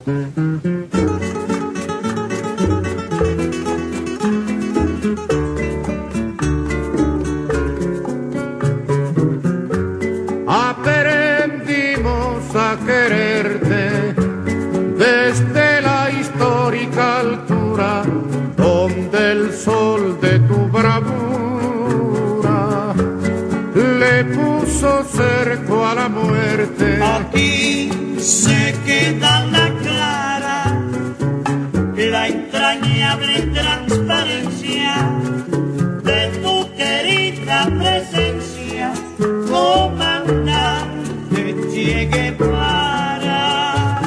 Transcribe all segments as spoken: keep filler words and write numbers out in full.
Aprendimos a quererte desde la histórica altura donde el sol de tu bravura le puso cerco a la muerte. Aquí se queda la clara, la entrañable transparencia de tu querida presencia, comandante Che Guevara.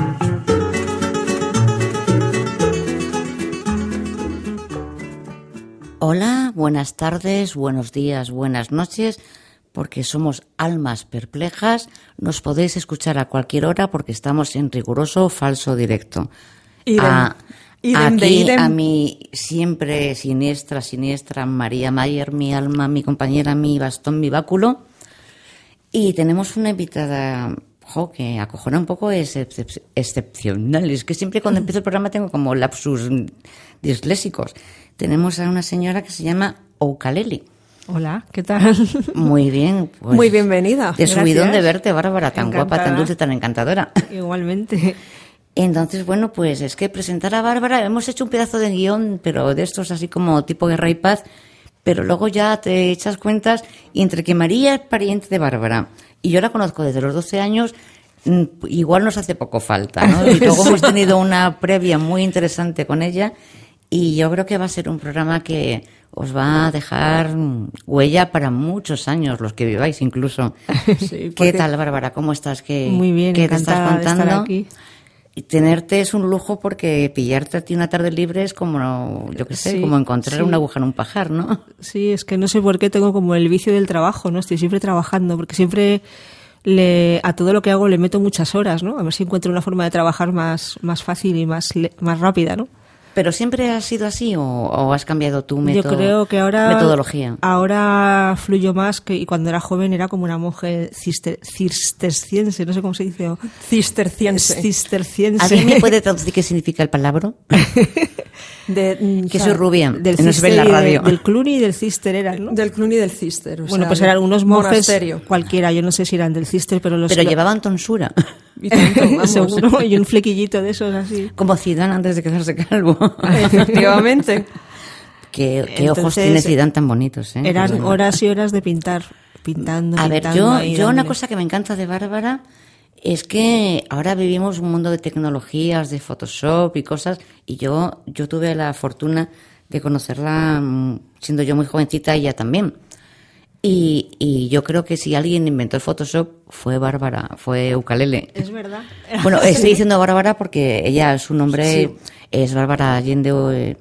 Hola, buenas tardes, buenos días, buenas noches, porque somos almas perplejas. Nos podéis escuchar a cualquier hora porque estamos en riguroso falso directo. Idem. A, Idem de aquí idem. a mi siempre siniestra, siniestra María Mayer, mi alma, mi compañera, mi bastón, mi báculo. Y tenemos una invitada, jo, que acojona un poco, es excep- excepcional. Es que siempre cuando empiezo el programa tengo como lapsus disléxicos. Tenemos a una señora que se llama Ukulele. Hola, ¿qué tal? Muy bien. Pues, Muy bienvenida. De subidón Gracias. de verte, Bárbara, tan Encantada. guapa, tan dulce, tan encantadora. Igualmente. Entonces, bueno, pues es que presentar a Bárbara, hemos hecho un pedazo de guión, pero de estos así como tipo Guerra y Paz, pero luego ya te echas cuentas, y entre que María es pariente de Bárbara, y yo la conozco desde los doce años, mm, igual nos hace poco falta, ¿no? Y luego hemos tenido una previa muy interesante con ella, y yo creo que va a ser un programa que os va a dejar mm, huella para muchos años, los que viváis incluso. Sí, ¿Qué porque- tal, Bárbara? ¿Cómo estás? ¿Qué, Muy bien, ¿qué te estás encantada de estar contando? aquí. Y tenerte es un lujo porque pillarte a ti una tarde libre es como, yo qué sé, Sí, como encontrar sí. una aguja en un pajar, ¿no? Sí, es que no sé por qué tengo como el vicio del trabajo, ¿no? Estoy siempre trabajando, porque siempre le, a todo lo que hago le meto muchas horas, ¿no? A ver si encuentro una forma de trabajar más, más fácil y más, le- más rápida, ¿no? ¿Pero siempre has sido así o, o has cambiado tu método, Yo creo que ahora metodología? ahora fluyo más que y cuando era joven era como una monje cister- cisterciense, no sé cómo se dice. o- Cisterciense. Cisterciense. ¿Alguien me puede traducir qué significa el palabra? De, mm, Que o sea, soy rubia, del que no se ve en la cister y de- radio. del Cluny y del Cister eran, ¿no? Del Cluny y del Cister. O Bueno, sea, pues eran unos monjes monasterio. cualquiera, yo no sé si eran del Cister, pero los Pero lo- llevaban tonsura, Y tanto, vamos. seguro, y un flequillito de esos así. como Zidane antes de quedarse calvo. Efectivamente. qué, qué ojos Entonces, tiene Zidane tan bonitos, ¿eh? Eran Pues, horas y horas de pintar, pintando, A ver, pintando yo, ahí, yo una dándole. cosa que me encanta de Bárbara es que ahora vivimos un mundo de tecnologías, de Photoshop y cosas, y yo, yo tuve la fortuna de conocerla mm, siendo yo muy jovencita, ella también. Y, y yo creo que si alguien inventó el Photoshop fue Bárbara, fue Ukulele. Es verdad. Bueno, estoy diciendo Bárbara porque ella, su nombre Sí. es Bárbara Allende eh,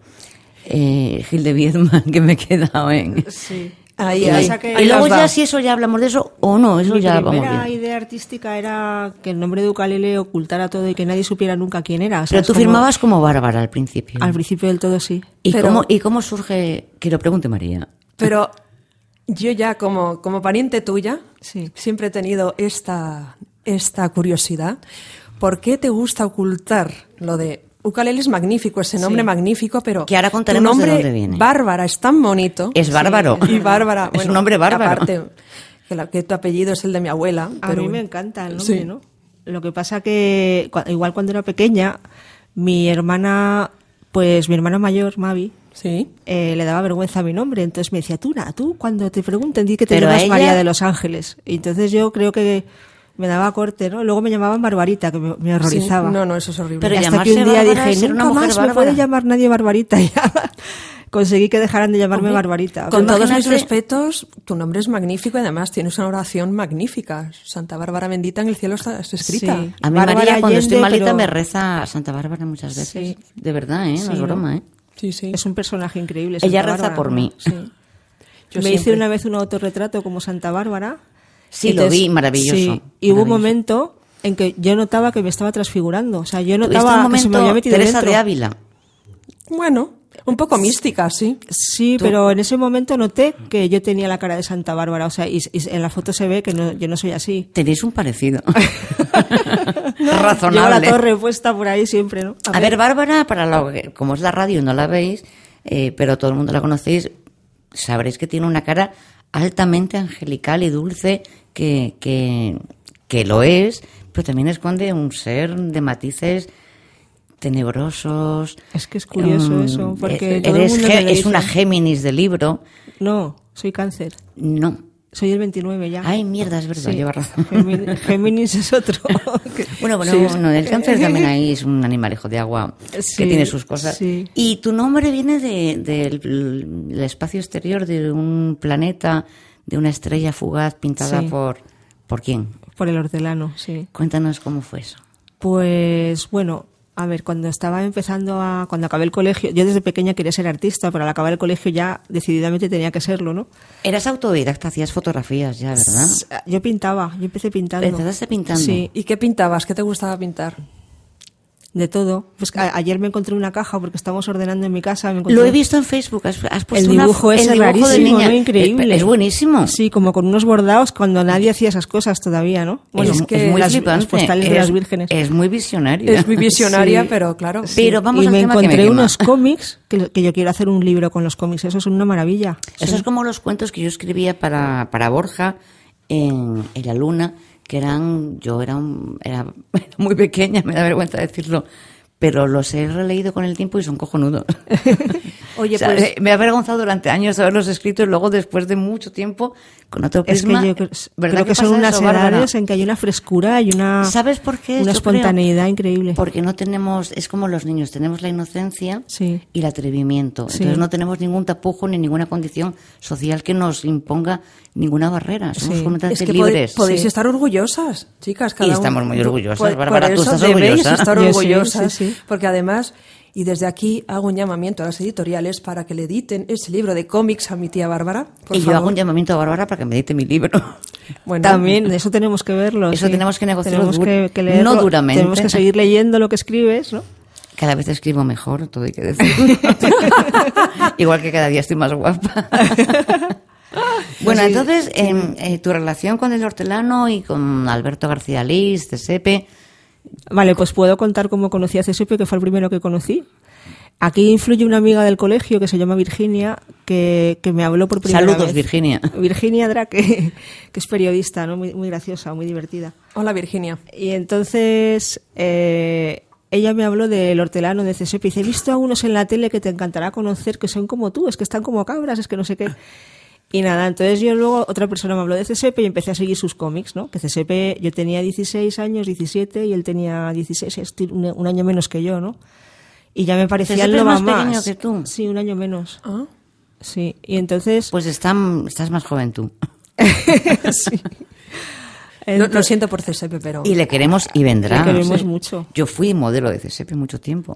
eh, Gil de Viedma, que me he quedado en... Sí. Ahí, Y, ahí. pasa que- y luego Ahí ya las da. si eso ya hablamos de eso o no, eso Mi ya vamos primera bien. idea artística era que el nombre de Ukulele ocultara todo y que nadie supiera nunca quién era. Pero ¿sabes? tú Como- firmabas como Bárbara al principio. Al principio del todo sí. ¿Y, Pero- cómo, ¿Y cómo surge? Que lo pregunte María. Pero yo ya como, como pariente tuya Sí. siempre he tenido esta, esta curiosidad. ¿Por qué te gusta ocultar lo de... Ukulele es magnífico, ese nombre Sí. magnífico, pero Que ahora tu contaremos de nombre, dónde viene. Bárbara, es tan bonito. Es bárbaro. Y Bárbara, Es bueno, un nombre bárbaro. Aparte, que, la- que tu apellido es el de mi abuela. A pero mí me bueno. encanta el nombre, Sí. ¿no? Lo que pasa que, cua- igual cuando era pequeña, mi hermana, pues mi hermana mayor, Mavi, Sí. eh, le daba vergüenza a mi nombre. Entonces me decía, tú, na, tú, cuando te pregunten, di que te Pero a llamas ella- María de los Ángeles. Y entonces yo creo que me daba corte, ¿no? Luego me llamaban Barbarita, que me, me horrorizaba. Sí. No, no, eso es horrible. Pero Y hasta llamarse que un día Bárbara dije, es ser nunca una mujer más me bárbara. puede llamar nadie Barbarita. Y ya conseguí que dejaran de llamarme Hombre, Barbarita. Con Pero todos mis imagínate- respetos, tu nombre es magnífico y además tienes una oración magnífica. Santa Bárbara bendita en el cielo está, está escrita. Sí. A mí Bárbara María, cuando estoy Allende, malita, pero- me reza a Santa Bárbara muchas veces. Sí. De verdad, ¿eh? No Sí, es ¿no? broma, ¿eh? Sí, sí. Es un personaje increíble. Ella Santa reza Bárbara, por ¿no? mí. Sí. Yo me hice siempre. una vez un autorretrato como Santa Bárbara. Sí, lo vi, maravilloso. Sí, y hubo un Maravilloso. momento en que yo notaba que me estaba transfigurando. O sea, yo Tuviste notaba un que se me momento, había metido Teresa dentro. de Ávila. Bueno, un poco mística, sí. Sí, Tú- pero en ese momento noté que yo tenía la cara de Santa Bárbara. O sea, y, y en la foto se ve que no, yo no soy así. Tenéis un parecido. razonable. Lleva la torre puesta por ahí siempre, ¿no? A, a ver, ver, Bárbara, para lo que, como es la radio, no la veis, eh, pero todo el mundo la conocéis, sabréis que tiene una cara altamente angelical y dulce, que, que, que lo es, pero también esconde un ser de matices tenebrosos. Es que es curioso um, eso, porque es, todo el mundo ge, me es dice, una Géminis de libro. No, soy Cáncer. No. Soy el veintinueve ya. Ay, mierda, es verdad, sí. lleva razón. Géminis es otro. Bueno, bueno, sí, no, el Cáncer también ahí es un animalejo de agua sí, que tiene sus cosas. Sí. Y tu nombre viene del de, de, de espacio exterior de un planeta, de una estrella fugaz pintada sí. por... ¿Por quién? Por el hortelano, sí. Cuéntanos cómo fue eso. Pues, bueno... A ver, cuando estaba empezando a... Cuando acabé el colegio... Yo desde pequeña quería ser artista, pero al acabar el colegio ya decididamente tenía que serlo, ¿no? Eras autodidacta, hacías fotografías ya, ¿verdad? Yo pintaba, yo empecé pintando. ¿Empezaste pintando? Sí. ¿Y qué pintabas? ¿Qué te gustaba pintar? De todo. Pues a, ayer me encontré una caja porque estamos ordenando en mi casa. Me encontré... Lo he visto en Facebook. Has, has puesto el dibujo una, ese el dibujo rarísimo, de niña. ¿no? Increíble. Es, es buenísimo. Sí, como con unos bordados cuando nadie hacía esas cosas todavía, ¿no? Bueno, es, que es muy las, flipante. las postales es, de las vírgenes. Es muy visionaria. Es muy visionaria, sí. pero claro. Pero sí. vamos y al me tema encontré que me unos cómics que, que yo quiero hacer un libro con los cómics. Eso es una maravilla. Eso sí. es como los cuentos que yo escribía para, para Borja en, en La Luna, que eran... Yo era, un, era, era muy pequeña, me da vergüenza decirlo, pero los he releído con el tiempo y son cojonudos. Oye, o sea, pues... me ha avergonzado durante años haberlos escrito y luego después de mucho tiempo con otro prisma. Es que yo creo, creo que son unas eso, edades Bárbara? en que hay una frescura y una, ¿Sabes por qué? una Yo espontaneidad creo, increíble. Porque no tenemos, es como los niños, tenemos la inocencia sí. y el atrevimiento. Sí. Entonces no tenemos ningún tapujo ni ninguna condición social que nos imponga ninguna barrera. Somos Sí. completamente Es que libres. podéis Sí. estar orgullosas, chicas. Cada Y estamos uno. muy orgullosas, Por- Bárbara, por tú eso estás debéis orgullosa. estar Yo sí, orgullosas, sí, sí. porque además, y desde aquí hago un llamamiento a las editoriales para que le editen ese libro de cómics a mi tía Bárbara, por y yo favor. hago un llamamiento a Bárbara para que me edite mi libro. Bueno, También, eso tenemos que verlo. Eso sí. tenemos que negociarlo Tenemos dur- que, que leerlo, no duramente. Tenemos que seguir leyendo lo que escribes, ¿no? Cada vez escribo mejor, todo hay que decirlo. Igual que cada día estoy más guapa. Bueno, Sí, entonces, eh, eh, tu relación con el hortelano y con Alberto García Lís, de Sepe... Vale, pues puedo contar cómo conocí a C S P, que fue el primero que conocí. Aquí influye una amiga del colegio que se llama Virginia, que, que me habló por primera vez. Saludos, Virginia. Virginia Drake, que es periodista, ¿no? Muy, muy graciosa, muy divertida. hola Virginia. Y entonces eh, ella me habló del hortelano de C S P y dice, he visto a unos en la tele que te encantará conocer, que son como tú, es que están como cabras, es que no sé qué. Y nada, entonces yo luego, otra persona me habló de C S P y empecé a seguir sus cómics, ¿no? Que C S P, yo tenía dieciséis años, diecisiete, y él tenía dieciséis, es un, un año menos que yo, ¿no? Y ya me parecía C S P el es no más va pequeño más. que tú. Sí, un año menos. ¿Ah? Sí, y entonces... Pues están, estás más joven tú. sí. Lo, lo siento por C S P, pero... Y le queremos y vendrá. Le queremos Sí. mucho. Yo fui modelo de C S P mucho tiempo.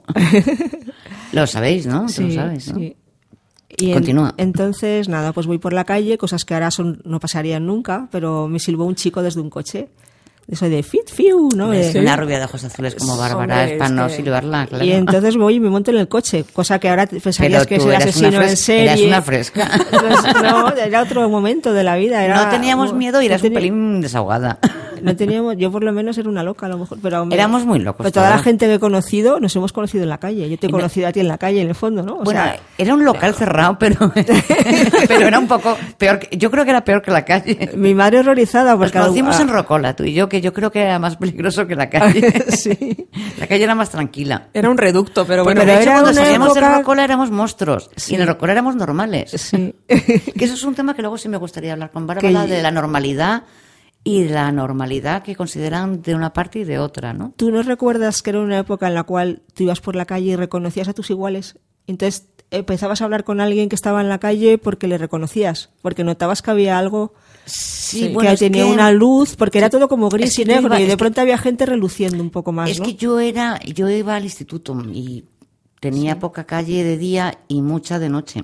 Lo sabéis, ¿no? Tú Sí, lo sabes, ¿no? sí. Y en- Continúa. entonces, nada, pues voy por la calle, cosas que ahora son, no pasarían nunca, pero me silbó un chico desde un coche. Eso de fit, fiu, ¿no? Es De- una rubia de ojos azules como Bárbara, Hombre, es para es no que- silbarla, claro. Y entonces voy y me monto en el coche, cosa que ahora pensarías Pero que es tú el eras asesino una en fres- serie. eras una fresca. Pues no, era otro momento de la vida. Era, No teníamos miedo y no eras un tenía- pelín desahogada. No teníamos, yo por lo menos era una loca a lo mejor, pero me- Éramos muy locos Pero toda todos. la gente que he conocido nos hemos conocido en la calle. Yo te he Y no- conocido a ti en la calle, en el fondo, ¿no? O Bueno, sea, era un local cerrado, pero, pero era un poco peor. que- Yo creo que era peor que la calle. mi madre horrorizada Nos porque conocimos ah, en Rocola, tú y yo, que yo creo que era más peligroso que la calle. Sí. La calle era más tranquila. Era un reducto, pero bueno. Pero, de pero hecho, era cuando una salíamos época- en Rocola éramos monstruos. Y en el Rocola éramos normales. Sí. Que eso es un tema que luego sí me gustaría hablar con Bárbara, Que- de la normalidad y de la normalidad que consideran de una parte y de otra, ¿no? ¿Tú no recuerdas que era una época en la cual tú ibas por la calle y reconocías a tus iguales? Entonces empezabas a hablar con alguien que estaba en la calle porque le reconocías, porque notabas que había algo Sí, que tenía una luz, porque era todo como gris es que y yo negro iba- y es de que- pronto había gente reluciendo un poco más, Es ¿no? que yo era, yo iba al instituto y tenía poca calle de día y mucha de noche.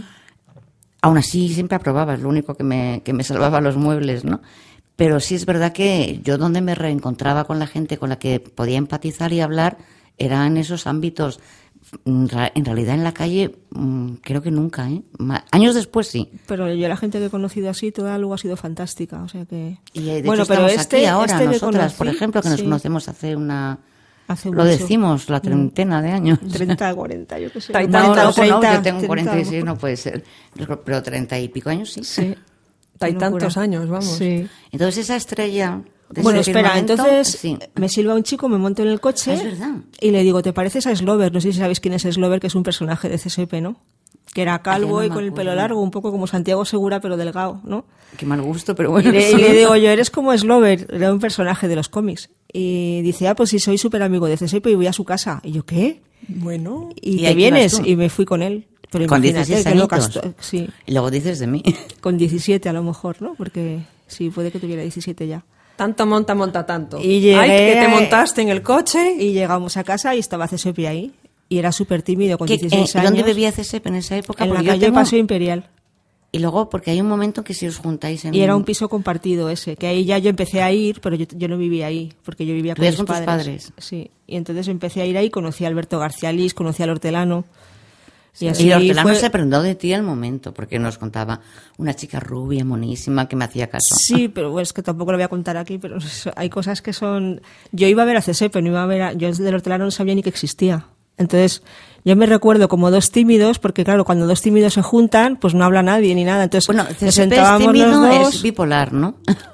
Aún así siempre aprobaba, es lo único que me, que me salvaba los muebles, ¿no? Pero sí es verdad que yo donde me reencontraba con la gente con la que podía empatizar y hablar era en esos ámbitos En realidad en la calle creo que nunca, ¿eh? Años después sí. Pero yo la gente que he conocido así, toda luego ha sido fantástica, o sea que... Y de bueno, hecho pero estamos este, aquí ahora, este nosotras, conocí, por ejemplo, que nos sí. conocemos hace una... Hace lo mucho. decimos, la treintena de años. treinta, cuarenta, yo qué sé. treinta, No, no, treinta, no, yo tengo treinta, cuarenta y seis, no puede ser. Pero treinta y pico años sí. Sí. Hay Qué tantos locura. años, vamos. Sí. Entonces esa estrella... de Bueno, ese espera, firmamento, entonces sí. me silba un chico, me monto en el coche Ah, es verdad. y le digo, ¿te pareces a Slover? No sé si sabéis quién es Slover, que es un personaje de C S P, ¿no? Que era calvo Ah, ya no y me con el pelo acuerdo. largo, un poco como Santiago Segura, pero delgado, ¿no? Qué mal gusto, pero Y bueno. le, y sí. le digo yo, eres como Slover, era un personaje de los cómics. Y dice, ah, pues sí, soy súper amigo de C S P y voy a su casa. Y yo, ¿qué? Bueno, ¿Y, ¿Y te ahí vienes? ibas tú? Y me fui con él. Pero Con imagínate, dieciséis qué loca añitos. estoy. Sí, Y luego dices de mí. con diecisiete a lo mejor, ¿no? Porque sí, puede que tuviera diecisiete ya. tanto monta, monta tanto. Y llegué Ay, que te a- montaste en el coche. Y llegamos a casa y estaba C S P ahí. Y era súper tímido, con ¿Qué- dieciséis eh, años. ¿Dónde bebía C S P en esa época? En la Porque yo calle tengo- Paseo Imperial. Y luego, porque hay un momento que si os juntáis en... Y era un piso compartido ese, que ahí ya yo empecé a ir, pero yo, yo no vivía ahí, porque yo vivía con ¿Vivías mis con tus padres. padres? Sí, y entonces empecé a ir ahí, conocí a Alberto García Liz, conocí al Hortelano. Y así Y el hortelano fue- se prendó de ti al momento, porque nos contaba una chica rubia, monísima, que me hacía caso. Sí, pero bueno, es que tampoco lo voy a contar aquí, pero eso- hay cosas que son... Yo iba a ver a C S P, no iba a ver a... Yo del Hortelano no sabía ni que existía. Entonces, yo me recuerdo como dos tímidos, porque claro, cuando dos tímidos se juntan, pues no habla nadie ni nada. Entonces, Bueno, nos C S P es sentábamos tímido, los dos... es bipolar, ¿no?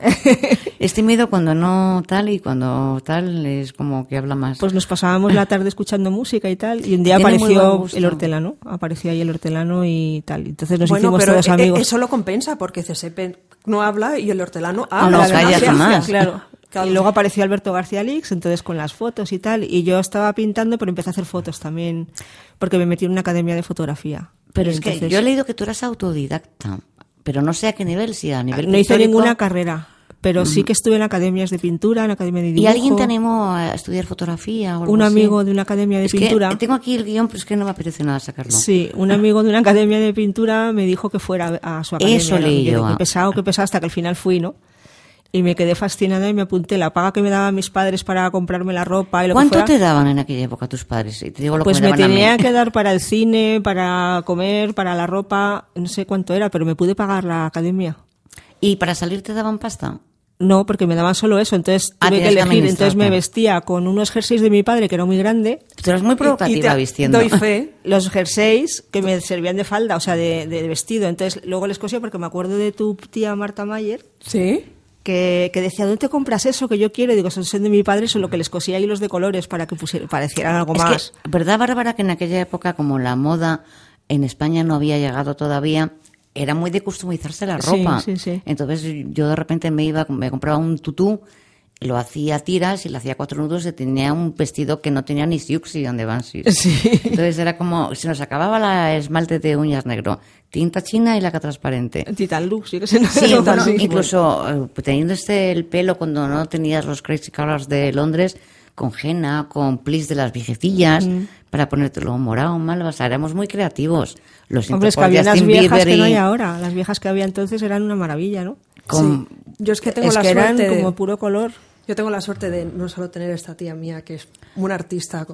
Es tímido cuando no tal y cuando tal es como que habla más. Pues nos pasábamos la tarde escuchando música y tal, y un día Tiene muy buen apareció gusto. el Hortelano, apareció ahí el Hortelano y tal. Entonces nos Bueno, hicimos pero todos e- e- amigos. eso lo compensa porque C S P no habla y el hortelano No, habla. no, Es una calla ciencia. jamás. Claro. Claro. Y luego apareció Alberto García Lix, entonces con las fotos y tal, y yo estaba pintando, pero empecé a hacer fotos también, porque me metí en una academia de fotografía. Pero Y es que entonces yo he leído que tú eras autodidacta, pero no sé a qué nivel, si a nivel no hice pictórico. ninguna carrera, pero sí que estuve en academias de pintura, en academia de dibujo. ¿Y alguien te animó a estudiar fotografía o algo Un así? amigo de una academia de Es que pintura. tengo aquí el guión, pero es que no me apetece nada sacarlo. Sí, un amigo de una academia de pintura me dijo que fuera a su academia. Eso ¿no? leí Y yo. digo, Qué pesado, qué pesado, hasta que al final fui, ¿no? Y me quedé fascinada y me apunté la paga que me daban mis padres para comprarme la ropa y lo que ¿Cuánto fuera. te daban en aquella época tus padres? Y te digo lo Pues que me me daban a tenía mí. que dar para el cine, para comer, para la ropa, no sé cuánto era, pero me pude pagar la academia. ¿Y para salir te daban pasta? No, porque me daban solo eso, entonces Ah, tuve que tienes que elegir. Entonces me administrarte. vestía con unos jerseys de mi padre, que era muy grande, Tú eras muy Y- y provocativa te- vistiendo. Doy fe. los jerseys que me servían de falda, o sea, de, de vestido. Entonces luego les cosía, porque me acuerdo de tu tía Marta Mayer, Sí. que, que decía, ¿dónde te compras eso que yo quiero? Y digo, son son de mi padre, son lo que les cosía hilos de colores para que pusiera, parecieran algo Es más. que, ¿verdad, Bárbara, que en aquella época, como la moda en España no había llegado todavía, era muy de customizarse la Sí, ropa? sí, sí. Entonces yo de repente me iba, me compraba un tutú, lo hacía a tiras y le hacía cuatro nudos y tenía un vestido que no tenía ni siux y donde van siux. Sí. Entonces era como, se nos acababa la esmalte de uñas negro, tinta china y laca transparente. Titan Lux, yo que sé, no Sí, sé, bueno, sí. incluso eh, teniendo este el pelo cuando no tenías los crazy colors de Londres, con henna, con plis de las viejecillas, Mm. para ponértelo morado, malva, o sea, éramos muy creativos. Lo siento Hombre, es que por había unas Justin viejas Bieber que no y hay ahora. Las viejas que había entonces eran una maravilla, ¿no? con- Sí. Yo es que tengo es la que eran suerte de- como puro color. Yo tengo la suerte de no solo tener esta tía mía, que es una artista,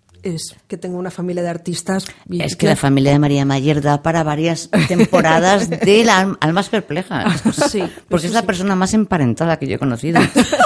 es que tengo una familia de artistas. y Es que la familia de María Mayer da para varias temporadas de la Almas Perplejas. Sí, Porque es la persona más emparentada que yo he conocido.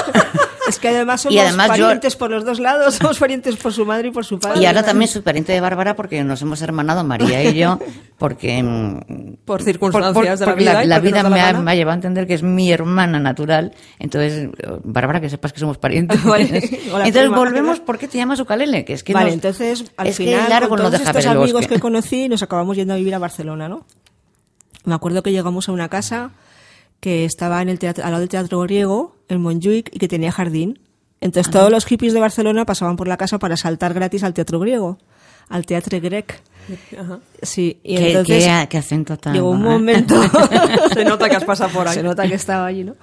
Es que además somos Y además yo- parientes por los dos lados, somos parientes por su madre y por su padre. Y ahora también soy pariente de Bárbara porque nos hemos hermanado María y yo, porque... mm, Por circunstancias por- de la porque vida La, y la porque vida nos da me la ha, gana. me ha llevado a entender que es mi hermana natural. Entonces, eh, Bárbara, que sepas que somos parientes. Vale. Hola, Entonces prima. volvemos, ¿por qué te llamas ukalele? Que es que Vale, nos- entonces al es final que el árbol con no todos deja estos ver el amigos bosque. que conocí nos acabamos yendo a vivir a Barcelona, ¿no? Me acuerdo que llegamos a una casa que estaba en el teatro, al lado del Teatro Griego, en Montjuic, y que tenía jardín. Entonces todos los hippies de Barcelona pasaban por la casa para saltar gratis al Teatro Griego, al Teatre Grec. Ajá. Sí, y ¿Qué, entonces qué- qué acento tan... llegó un ¿eh? momento... Se nota que has pasado por ahí. Se nota que estaba allí, ¿no?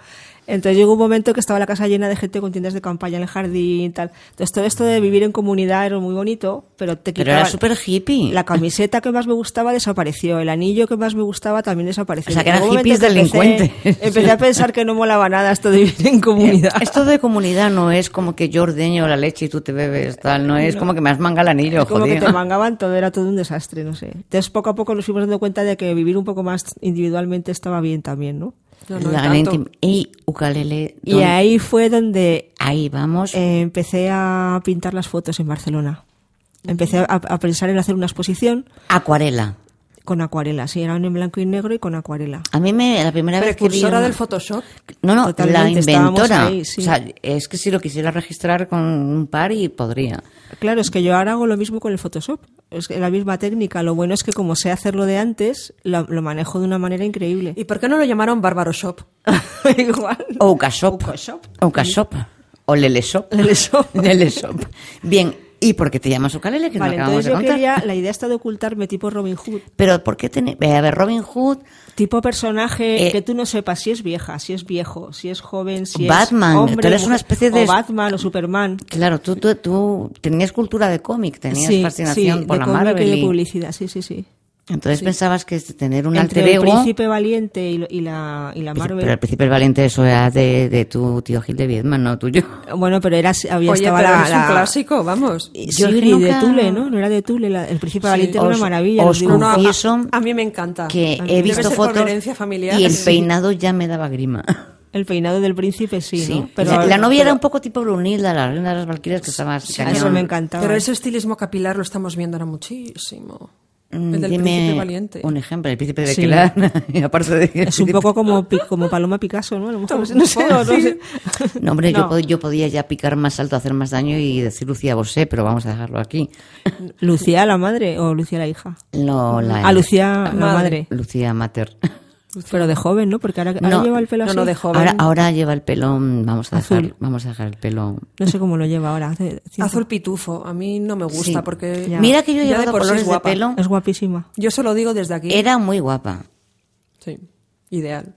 Entonces llegó un momento que estaba la casa llena de gente con tiendas de campaña en el jardín y tal. Entonces todo esto de vivir en comunidad era muy bonito, pero te Pero quitaba... era súper hippie. La camiseta que más me gustaba desapareció, el anillo que más me gustaba también desapareció. O sea, que eran Llegó un hippies momento que delincuentes. Empecé, empecé a pensar que no molaba nada esto de vivir en comunidad. Esto de comunidad no es como que yo ordeño la leche y tú te bebes, tal. No es como que me has mangado el anillo, Es como jodido. que te mangaban todo, era todo un desastre, no sé. Entonces poco a poco nos fuimos dando cuenta de que vivir un poco más individualmente estaba bien también, ¿no? No, no, La tanto. intim- y ukalele. Y don- ahí fue donde Ahí vamos. eh, empecé a pintar las fotos en Barcelona. Empecé a, a pensar en hacer una exposición Acuarela. con acuarela, sí, eran en blanco y negro y con acuarela. A mí me, la primera vez que vi Precursora una- del Photoshop. No, no, Totalmente, la estábamos inventora. ahí, sí. O sea, es que si lo quisiera registrar con un par y podría. Claro, es que yo ahora hago lo mismo con el Photoshop. Es que la misma técnica. Lo bueno es que como sé hacerlo de antes, lo, lo manejo de una manera increíble. ¿Y por qué no lo llamaron Bárbaro Shop? Igual. O Ukashop. Ukashop. O Ukashop. O Leleshop. Leleshop. Leleshop. Bien, ¿y por qué te llamas ukalele? Que Vale, no acabamos entonces de yo contar. quería, la idea está de ocultarme tipo Robin Hood. Pero ¿por qué tener? A ver, Robin Hood, Tipo personaje Eh, que tú no sepas si es vieja, si es viejo, si es joven, si Batman, es hombre, tú eres mujer, una especie de- o Batman o Superman. claro, tú, tú, tú tenías cultura de cómic, tenías Sí, fascinación sí, por de la cómic Marvel. y de y- publicidad, sí, sí, sí. entonces pensabas que tener un Entre alter el ego... Príncipe Valiente y, lo- y la, y la Marvel. Pero el Príncipe el Valiente, eso era de, de tu tío Gil de Viedma, no tuyo. Bueno, pero era, había Oye, estaba pero la, es la- un clásico, vamos. y Yo Sigrid que nunca- de Tule, ¿no? No era de Tule, la- el Príncipe Valiente era os- una maravilla. os los dibujos. No, no, a- confieso a, mí me encanta. que A mí he debe visto ser por fotos herencia familiar. y el Sí. peinado ya me daba grima. El peinado del príncipe, sí, Sí. ¿no? Pero, la, la novia pero- era un poco tipo Brunilda, la reina de las Valquirias, que estaba así a cañón. eso me encantaba. Pero ese estilismo capilar lo estamos viendo ahora muchísimo. Mm, El del Dime Príncipe Valiente. un ejemplo, el príncipe de Sí. Kelar, y aparte de... Es un poco como, Pi- como Paloma Picasso, ¿no? A lo mejor, no sé, o no sé. No, hombre, Yo, No. pod- yo podía ya picar más alto, hacer más daño y decir Lucía Bosé, pero vamos a dejarlo aquí. ¿Lucía la madre o Lucía la hija? No, la, Ah, Lucía la Madre. madre. Lucía Mater. Pero de joven, ¿no? Porque ahora, ahora No, lleva el pelo no, así. no, de joven. Ahora, ahora lleva el pelo, mm, vamos a dejar, Azul. vamos a dejar el pelo. No sé cómo lo lleva ahora. hace tiempo. Azul pitufo. A mí no me gusta Sí. porque... Ya. Mira que yo he Ya de llevado por sí es colores de guapa. pelo. Es guapísima. Yo se lo digo desde aquí. Era muy guapa, Sí, ideal.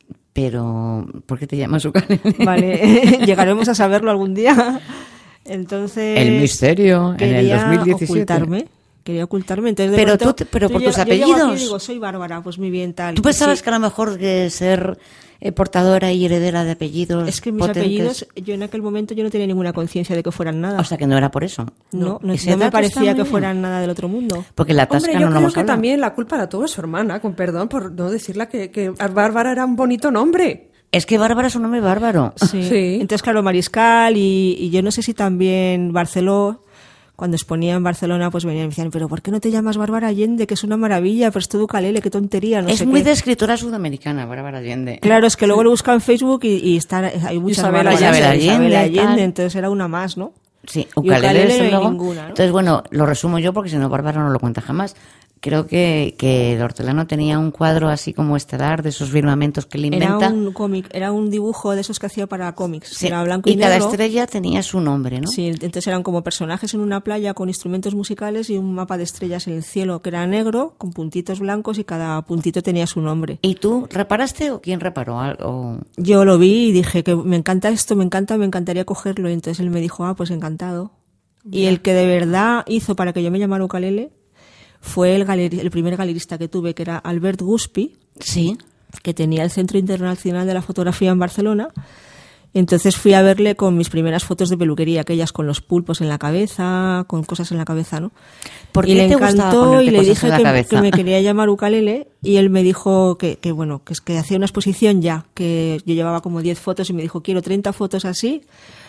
pero ¿por qué te llamas ukalele? Vale, llegaremos a saberlo algún día. Entonces. El misterio en el quería dos mil diecisiete. ocultarme. Quería ocultarme. Entonces, de Pero pronto, tú te- pero por yo- tus yo llego aquí apellidos. y digo, soy Bárbara, pues muy bien, tal. ¿Tú pensabas Sí. que a lo mejor que ser eh, portadora y heredera de apellidos Es que mis potentes- apellidos, yo en aquel momento yo no tenía ninguna conciencia de que fueran nada. O sea, que no era por eso. no, no, Ese no me dato parecía está que muy bien. fueran nada del otro mundo. Porque la tasca Hombre, no yo lo creo hemos que hablado. también la culpa la tuvo su hermana, con perdón por no decirla que, que Bárbara era un bonito nombre. Es que Bárbara es un nombre bárbaro. Sí. Sí. Entonces, claro, Mariscal y, y yo no sé si también Barceló, cuando exponía en Barcelona, pues venían y me decían, pero ¿por qué no te llamas Bárbara Allende? Que es una maravilla, pero es todo ukalele, qué tontería, no es sé muy qué. de escritora sudamericana, Bárbara Allende. Claro, es que luego lo buscan en Facebook y, y está, hay muchas Isabel Bárbaras. Allende, Isabel Isabel Allende, tal. entonces era una más, ¿no? Sí, Y ukalele, ukalele desde no hay luego. ninguna, ¿no? Entonces, bueno, lo resumo yo porque si no Bárbara no lo cuenta jamás. Creo que, que el hortelano tenía un cuadro así como estelar de esos firmamentos que le Era inventa. un cómic, era un dibujo de esos que hacía para cómics. Sí, Era blanco y, y cada negro. estrella tenía su nombre, ¿no? Sí, entonces eran como personajes en una playa con instrumentos musicales y un mapa de estrellas en el cielo que era negro con puntitos blancos y cada puntito tenía su nombre. ¿Y tú reparaste o quién reparó algo? Yo lo vi y dije que me encanta esto, me encanta, me encantaría cogerlo. Y entonces él me dijo, ah, pues encantado. Y el que de verdad hizo para que yo me llamara ukalele fue el, galeri- el primer galerista que tuve, que era Albert Guspi, Sí. que tenía el Centro Internacional de la Fotografía en Barcelona. Entonces fui a verle con mis primeras fotos de peluquería, aquellas con los pulpos en la cabeza, con cosas en la cabeza, ¿no? ¿Por y qué le te gustaba encantó ponerte y le cosas dije en la que, cabeza? que me quería llamar ukalele y él me dijo que, que bueno, que es que hacía una exposición ya, que yo llevaba como diez fotos y me dijo, quiero treinta fotos así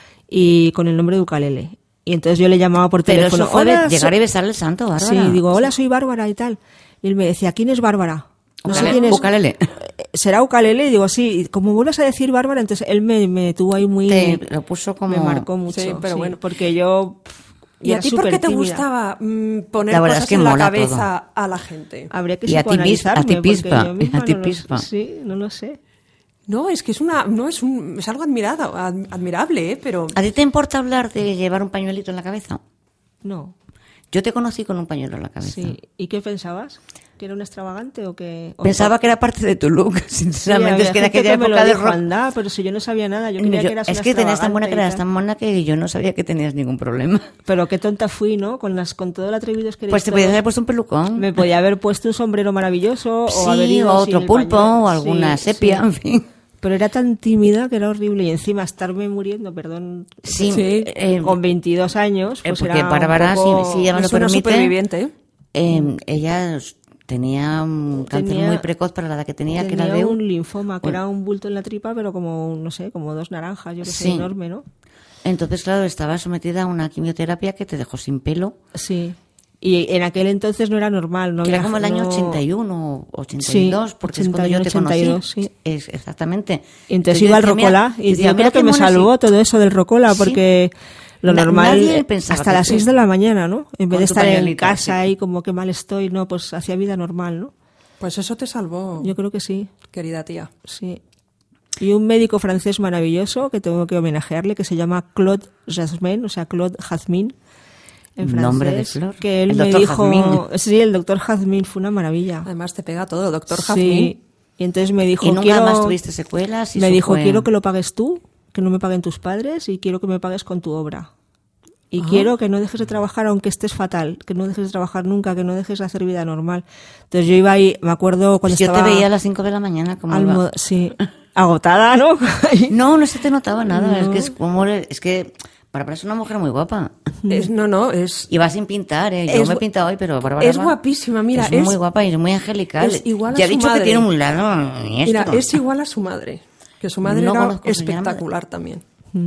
y con el nombre de ukalele. Y entonces yo le llamaba por Pero teléfono. eso fue "Hola, de llegar so-". y besarle el santo, Bárbara. Sí, digo, hola, soy Bárbara y tal. Y él me decía, ¿quién es Bárbara? No sé Ukalele- quién es. ukalele. ¿Será ukalele? Y digo, sí. Y como vuelvas a decir Bárbara, entonces él me, me tuvo ahí muy... Te lo puso como... Me marcó mucho. Sí, pero bueno. Porque yo... pff, ¿Y a era ti por qué te supertímida. gustaba mm, poner La verdad cosas es que en la mola cabeza a la gente? Habría que Y a ti psicoanalizarme, mis- a ti porque pispa, yo misma a ti no lo- pispa. Sí, no lo sé. No, es que es una, no es un, es algo admirado, ad- admirable, ¿eh? Pero ¿A ti te importa hablar de llevar un pañuelito en la cabeza? No. Yo te conocí con un pañuelo en la cabeza. Sí. ¿Y qué pensabas? ¿Que era un extravagante o que...? O, Pensaba o... que era parte de tu look, sinceramente. Sí, es que en aquella que me época lo de dijo, rock... anda, pero si yo no sabía nada, yo creía Yo- que eras es una que tenías tan buena extravagante cara, y eras tal. tan mona que yo no sabía que tenías ningún problema. Pero qué tonta fui, ¿no? Con las con todo el atrevidos que eres Pues te todos. podías haber puesto un pelucón. Me podía haber puesto un sombrero maravilloso o Sí, haber ido o sin otro el pulpo, pañuelo. o alguna Sí, sepia, sí. en fin. Pero era tan tímida que era horrible. Y encima estarme muriendo, perdón, Sí, Sí, eh, con veintidós años, eh, pues porque era un Bárbara, poco... si, si ella me lo Es una permite, superviviente, ¿eh? eh, ella tenía un cáncer Tenía- muy precoz para la edad que tenía, que Tenía era de un linfoma, que un- era un bulto en la tripa, pero como, no sé, como dos naranjas, yo que sé, Sí. enorme, ¿no? Entonces, claro, estaba sometida a una quimioterapia que te dejó sin pelo, Sí. Y en aquel entonces no era normal, ¿no? que era había- como el año no- ochenta y uno o ochenta y dos, Sí, porque es cuando yo te ochenta y uno, conocí. ochenta y dos, sí. Es, exactamente. Y entonces yo iba al decía, mira- Rocola y decía, yo mira creo que qué me mona, sí. salvó todo eso del Rocola, Sí. porque lo Na- normal nadie pensaba hasta que las tú- seis de la mañana, ¿no? En vez Con de tu estar en pañuelito, casa sí. y como qué mal estoy, no, pues hacía vida normal, ¿no? Pues eso te salvó, Yo creo que sí, querida tía. sí. Y un médico francés maravilloso que tengo que homenajearle, que se llama Claude Jasmin, o sea, Claude Jazmin, en francés. Nombre de flor. Que él El me doctor dijo... Jazmin. Sí, el doctor Jazmin fue una maravilla. Además te pega todo, doctor Sí. Jazmín. Y entonces me dijo... Y nunca quiero... más tuviste secuelas. y Me eso dijo, fue- quiero que lo pagues tú, que no me paguen tus padres y quiero que me pagues con tu obra. Y quiero que no dejes de trabajar aunque estés fatal, que no dejes de trabajar nunca, que no dejes de hacer vida normal. Entonces yo iba ahí, me acuerdo cuando Pues yo estaba... te veía a las cinco de la mañana como al iba. mo- Sí, agotada, ¿no? No, no se te notaba nada. Es No. que es como es que Bárbara es una mujer muy guapa. Es, no, no, es, Y va sin pintar, ¿eh? Yo Es me he gu- pintado hoy, pero Bárbara es va- guapísima, mira, es, es- muy guapa y es muy angelical. es igual a ya ha su dicho madre. que tiene un lado mira, diestro. es igual a su madre. Que su madre No era conozco su espectacular también.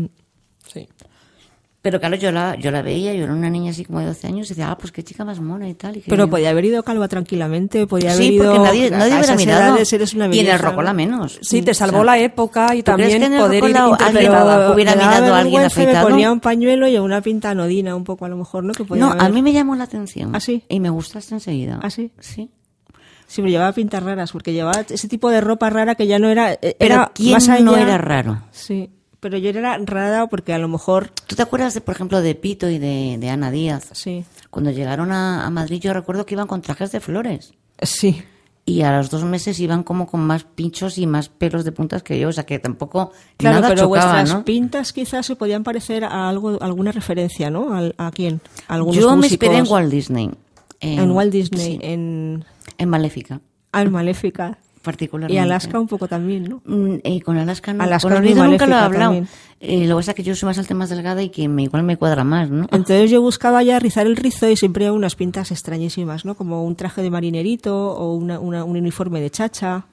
Sí. Pero claro, yo la, yo la veía, yo era una niña así como de doce años y decía, ah, pues qué chica más mona y tal. Y que- Pero podía haber ido calva tranquilamente, podía haber Sí, ido... porque nadie, nadie a hubiera esas mirado. edades eres una y en el belleza, Rocola ¿no? menos. Sí, te salvó O sea, la época y ¿tú crees también que en el poder ir Rocola alguien interpretada. hubiera me daba mirado a alguien vergüenza y afeitado? Me ponía un pañuelo y una pinta anodina un poco a lo mejor, ¿no? Que podía No, a haber. mí me llamó la atención. ¿Ah, sí? Y me gustaste enseguida. ¿Ah, sí? Sí. Sí, pero llevaba pintas raras, porque llevaba ese tipo de ropa rara que ya no era... eh, Pero era ¿quién más allá... no era raro? Sí, pero yo era rara porque a lo mejor... ¿Tú te acuerdas, de, por ejemplo, de Pito y de, de Ana Díaz? Sí, Cuando llegaron a, a Madrid yo recuerdo que iban con trajes de flores. sí. Y a los dos meses iban como con más pinchos y más pelos de puntas que yo. O sea, que tampoco Claro, nada pero chocaba, vuestras ¿no? pintas quizás se podían parecer a algo, alguna referencia, ¿no? ¿A, a quién? ¿A algunos Yo me músicos? esperé en Walt Disney. En Walt Disney, sí, en... en Maléfica, Ah, en Maléfica. particularmente. Y Alaska un poco también, ¿no? Mm, Y con Alaska no. Alaska con es muy Olvido nunca lo he maléfica hablado. también. Eh, lo que pasa es que yo soy bastante más delgada y que me, igual me cuadra más, ¿no? Entonces yo buscaba ya rizar el rizo y siempre había unas pintas extrañísimas, ¿no? Como un traje de marinerito o una, una- un uniforme de chacha.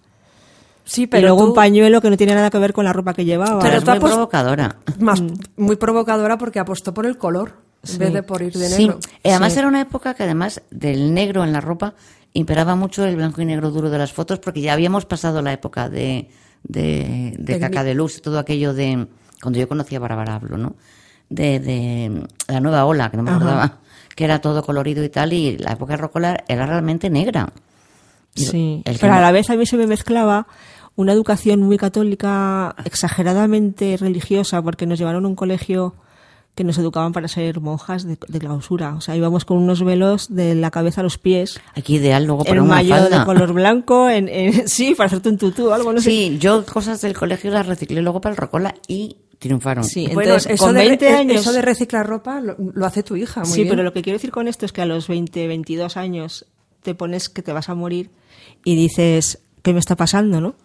Sí, y pero luego tú- un pañuelo que no tiene nada que ver con la ropa que llevaba. Pero es tú muy apos- provocadora. más, muy provocadora porque apostó por el color en vez de por ir de Sí, negro. eh, además Sí. era una época que además del negro en la ropa imperaba mucho el blanco y negro duro de las fotos porque ya habíamos pasado la época de, de, de De Caca gri- de Luz y todo aquello de cuando yo conocía a Bárbara hablo, ¿no? De, de la nueva ola, que no me Ajá. acordaba, que era todo colorido y tal, y la época de Rocola era realmente negra. Y Sí, el que pero a no- la vez a mí se me mezclaba una educación muy católica, exageradamente religiosa, porque nos llevaron a un colegio que nos educaban para ser monjas de, de clausura. O sea, íbamos con unos velos de la cabeza a los pies, Aquí ideal luego para en una mayo falda. de color blanco, en, en- sí, para hacerte un tutú o algo, no sé. Sí, yo cosas del colegio las reciclé luego para el Rocola y triunfaron. Sí, Bueno, entonces, eso con de, re- veinte años... eso de reciclar ropa lo, lo hace tu hija, muy Sí, bien. pero lo que quiero decir con esto es que a los veinte, veintidós años te pones que te vas a morir y dices, ¿qué me está pasando, no?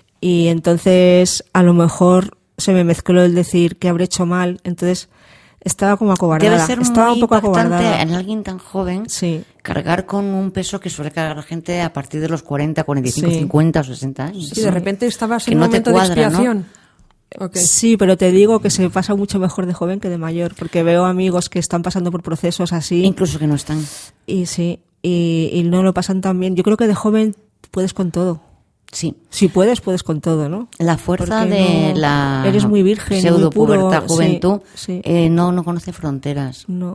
Y entonces a lo mejor se me mezcló el decir que habré hecho mal, entonces estaba como acobardada. Debe ser estaba muy un poco impactante acobardada. en alguien tan joven Sí. cargar con un peso que suele cargar la gente a partir de los cuarenta, cuarenta y cinco, Sí. cincuenta o sesenta años. Sí, de repente estabas Que en un no te momento cuadra, de ¿no? expiación. Ok. Sí, pero te digo que se pasa mucho mejor de joven que de mayor, porque veo amigos que están pasando por procesos así Incluso que no están. y sí, y, y no lo pasan tan bien. Yo creo que de joven puedes con todo. Sí. Si puedes, puedes con todo, ¿no? La fuerza Porque de no- la eres muy virgen, pseudo muy puro, pubertad, sí, juventud, sí. eh, no, no conoce fronteras. No.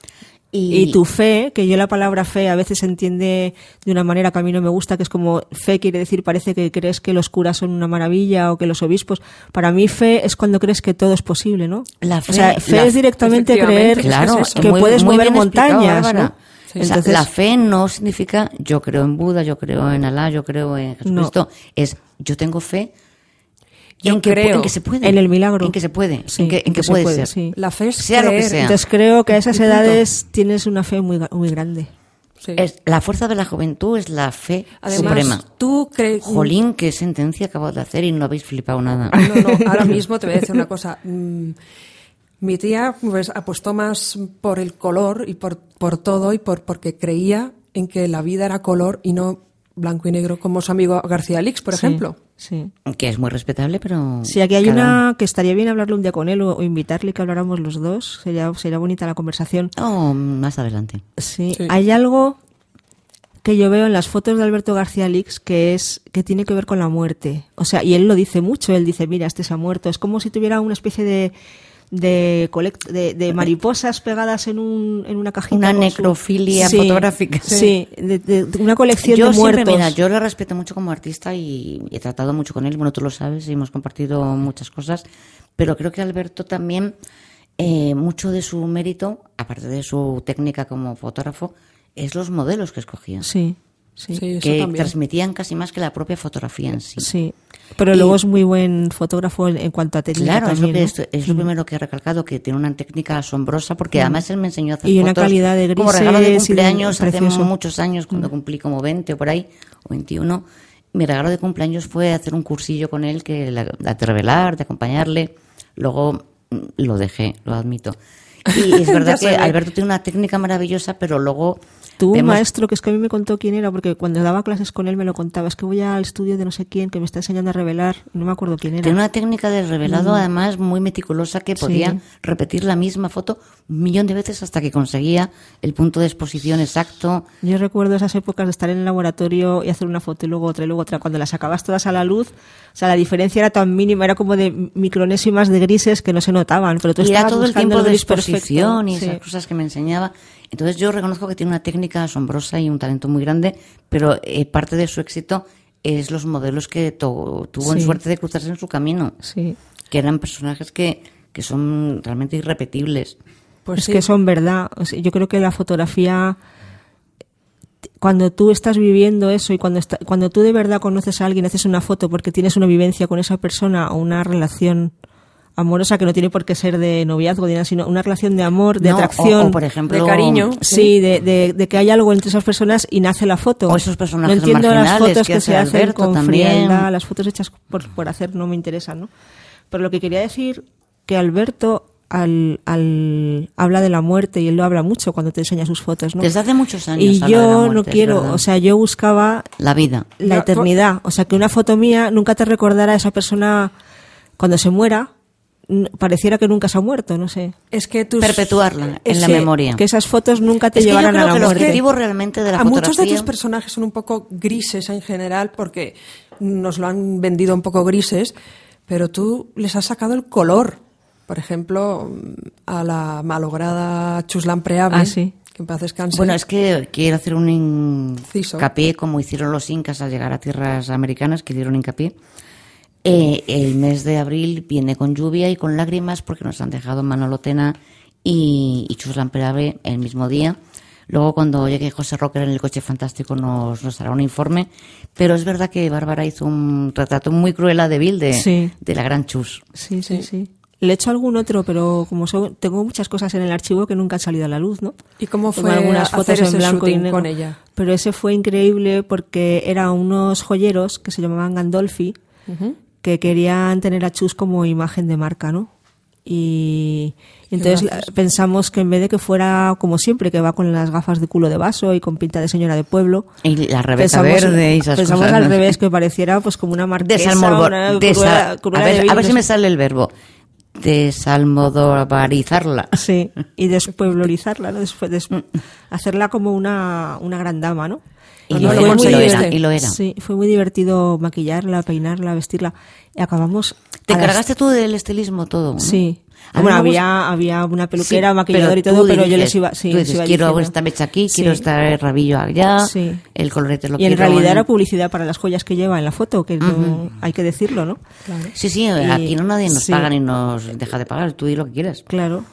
Y, Y tu fe, que yo la palabra fe a veces se entiende de una manera que a mí no me gusta, que es como fe quiere decir, parece que crees que los curas son una maravilla o que los obispos. Para mí fe es cuando crees que todo es posible, ¿no? La fe- o sea, fe la- es directamente efectivamente, creer claro, es eso. que muy- puedes muy mover bien explicado, montañas, Bárbara. ¿no? O sea, Entonces- la fe no significa yo creo en Buda, yo creo en Alá, yo creo en Jesucristo. Es yo tengo fe Yo en que, pu- creo en que se puede. en el milagro. En que se puede. Sí, en que, en que se puede, puede, ser. sí. La fe es Sea lo que creer. sea. Entonces creo que a esas Y punto. edades tienes una fe muy, ga- muy grande. Sí. Es, la fuerza de la juventud es la fe Además, suprema. tú crees... Jolín, qué sentencia acabo de hacer y no habéis flipado nada. No, no, ahora mismo te voy a decir una cosa. Mm, Mi tía pues apostó más por el color y por, por todo y por porque creía en que la vida era color y no blanco y negro como su amigo García Lix, por Sí, ejemplo. Sí. Que es muy respetable, pero... Sí, aquí hay cada una que estaría bien hablarle un día con él o, o invitarle que habláramos los dos. Sería, sería bonita la conversación. uno. Oh, más adelante. Sí. Sí. Hay algo que yo veo en las fotos de Alberto García Lix que es que tiene que ver con la muerte. O sea, y él lo dice mucho. Él dice, mira, este se ha muerto. Es como si tuviera una especie de de, colect- de, de mariposas pegadas en un en una cajita. Una con su- necrofilia Sí, fotográfica. Sí, de, de- de una colección Yo de siempre, muertos. mira, yo le respeto mucho como artista y he tratado mucho con él, bueno, tú lo sabes, y hemos compartido muchas cosas, pero creo que Alberto también, eh, mucho de su mérito, aparte de su técnica como fotógrafo, es los modelos que escogía, Sí, sí, Sí, eso que también. transmitían casi más que la propia fotografía en sí. sí. Pero Y- luego es muy buen fotógrafo en, en cuanto a técnica Claro, es, también, lo que ¿no? es, es lo primero que he recalcado, que tiene una técnica asombrosa, porque además él me enseñó a hacer Y una fotos calidad de como regalo de grises y de- cumpleaños hace precioso. muchos años, cuando cumplí como veinte o por ahí, o veintiuno. Mi regalo de cumpleaños fue hacer un cursillo con él, que la, la de revelar, de acompañarle. Luego mm, lo dejé, lo admito. Y es verdad Ya se que ve. Alberto tiene una técnica maravillosa, pero luego... Tuvo un vemos- maestro que es que a mí me contó quién era, porque cuando daba clases con él me lo contaba. Es que voy al estudio de no sé quién que me está enseñando a revelar. No me acuerdo quién era. Tiene una técnica de revelado, además, muy meticulosa, que podía Sí. repetir la misma foto un millón de veces hasta que conseguía el punto de exposición exacto. Yo recuerdo esas épocas de estar en el laboratorio y hacer una foto y luego otra y luego otra. Cuando las sacabas todas a la luz, o sea, la diferencia era tan mínima, era como de micronésimas de grises que no se notaban. Pero tú Y era estabas todo el buscando tiempo de gris perfecto. exposición y Sí. esas cosas que me enseñaba. Entonces yo reconozco que tiene una técnica asombrosa y un talento muy grande, pero eh, parte de su éxito es los modelos que to- tuvo en Sí. suerte de cruzarse en su camino, Sí. que eran personajes que, que son realmente irrepetibles. Pues es sí. que son verdad. O sea, yo creo que la fotografía, cuando tú estás viviendo eso y cuando está, cuando tú de verdad conoces a alguien, haces una foto porque tienes una vivencia con esa persona o una relación amorosa que no tiene por qué ser de noviazgo, de nada, sino una relación de amor, de No, atracción, o, o, por ejemplo, de cariño. sí, de, de, de que hay algo entre esas personas y nace la foto. O esos personajes no entiendo las marginales fotos que que, hace se hacen Alberto con también. frialdad, las fotos hechas por, por hacer no me interesan, ¿no? Pero lo que quería decir que Alberto al, al habla de la muerte y él lo habla mucho cuando te enseña sus fotos, ¿no? Desde hace muchos años. Y habla de la yo muerte, no es quiero, verdad. o sea, yo buscaba La vida. la Ya, eternidad, o sea, que una foto mía nunca te recordara a esa persona cuando se muera, n- pareciera que nunca se ha muerto, no sé. Es que tus... Perpetuarla en es la que- memoria. Que esas fotos nunca te Es que yo llevaran creo a la que el muerte. objetivo realmente de la a muchos de fotografía... tus personajes son un poco grises en general porque nos lo han vendido un poco grises, pero tú les has sacado el color. Por ejemplo, a la malograda Chuslan Preave, Ah, sí. que en paz descanse. Bueno, es que quiero hacer un Ciso. hincapié, como hicieron los incas al llegar a tierras americanas, que hicieron hincapié. Eh, el mes de abril viene con lluvia y con lágrimas porque nos han dejado Manolo Tena y, y Chuslan Preave el mismo día. Luego, cuando llegue José Rocker en el coche fantástico, nos, nos hará un informe. Pero es verdad que Bárbara hizo un retrato muy cruel a débil de, Sí. de la gran Chus. Sí, sí, sí. Le he hecho algún otro, pero como son- tengo muchas cosas en el archivo que nunca han salido a la luz, ¿no? ¿Y cómo Tengo fue algunas hacer fotos en ese blanco y shooting negro. con ella? Pero ese fue increíble porque eran unos joyeros que se llamaban Gandolfi, que querían tener a Chus como imagen de marca, ¿no? Y, y entonces la- gracias. pensamos que en vez de que fuera como siempre, que va con las gafas de culo de vaso y con pinta de señora de pueblo, Y la Rebeca pensamos, verde y esas pensamos cosas. al ¿no? revés, que pareciera pues como una marquesa, Desalmolvo- una desa- Cruella- Cruella a ver, de Vil, a ver no si me sé. sale el verbo. Desalmodovarizarla. Sí, y despueblorizarla, ¿no? Después, des- hacerla como una, una gran dama, ¿no? Y No lo, lo era, y lo conseguiste. era, y lo era. Sí, fue muy divertido maquillarla, peinarla, vestirla. Y acabamos... ¿Te a las- encargaste tú del estilismo todo? ¿no? Sí. A mí Bueno, me había, había una peluquera, Sí, maquillador y tú todo, pero yo diriges, les iba... Sí, tú les dices, iba quiero diciendo. esta mecha aquí, Sí. quiero este rabillo allá, Sí. el colorete lo Y en quiero realidad en- era publicidad para las joyas que lleva en la foto, que no, hay que decirlo, ¿no? Sí, sí, aquí no nadie nos sí. paga ni nos deja de pagar, tú di lo que quieras. Claro.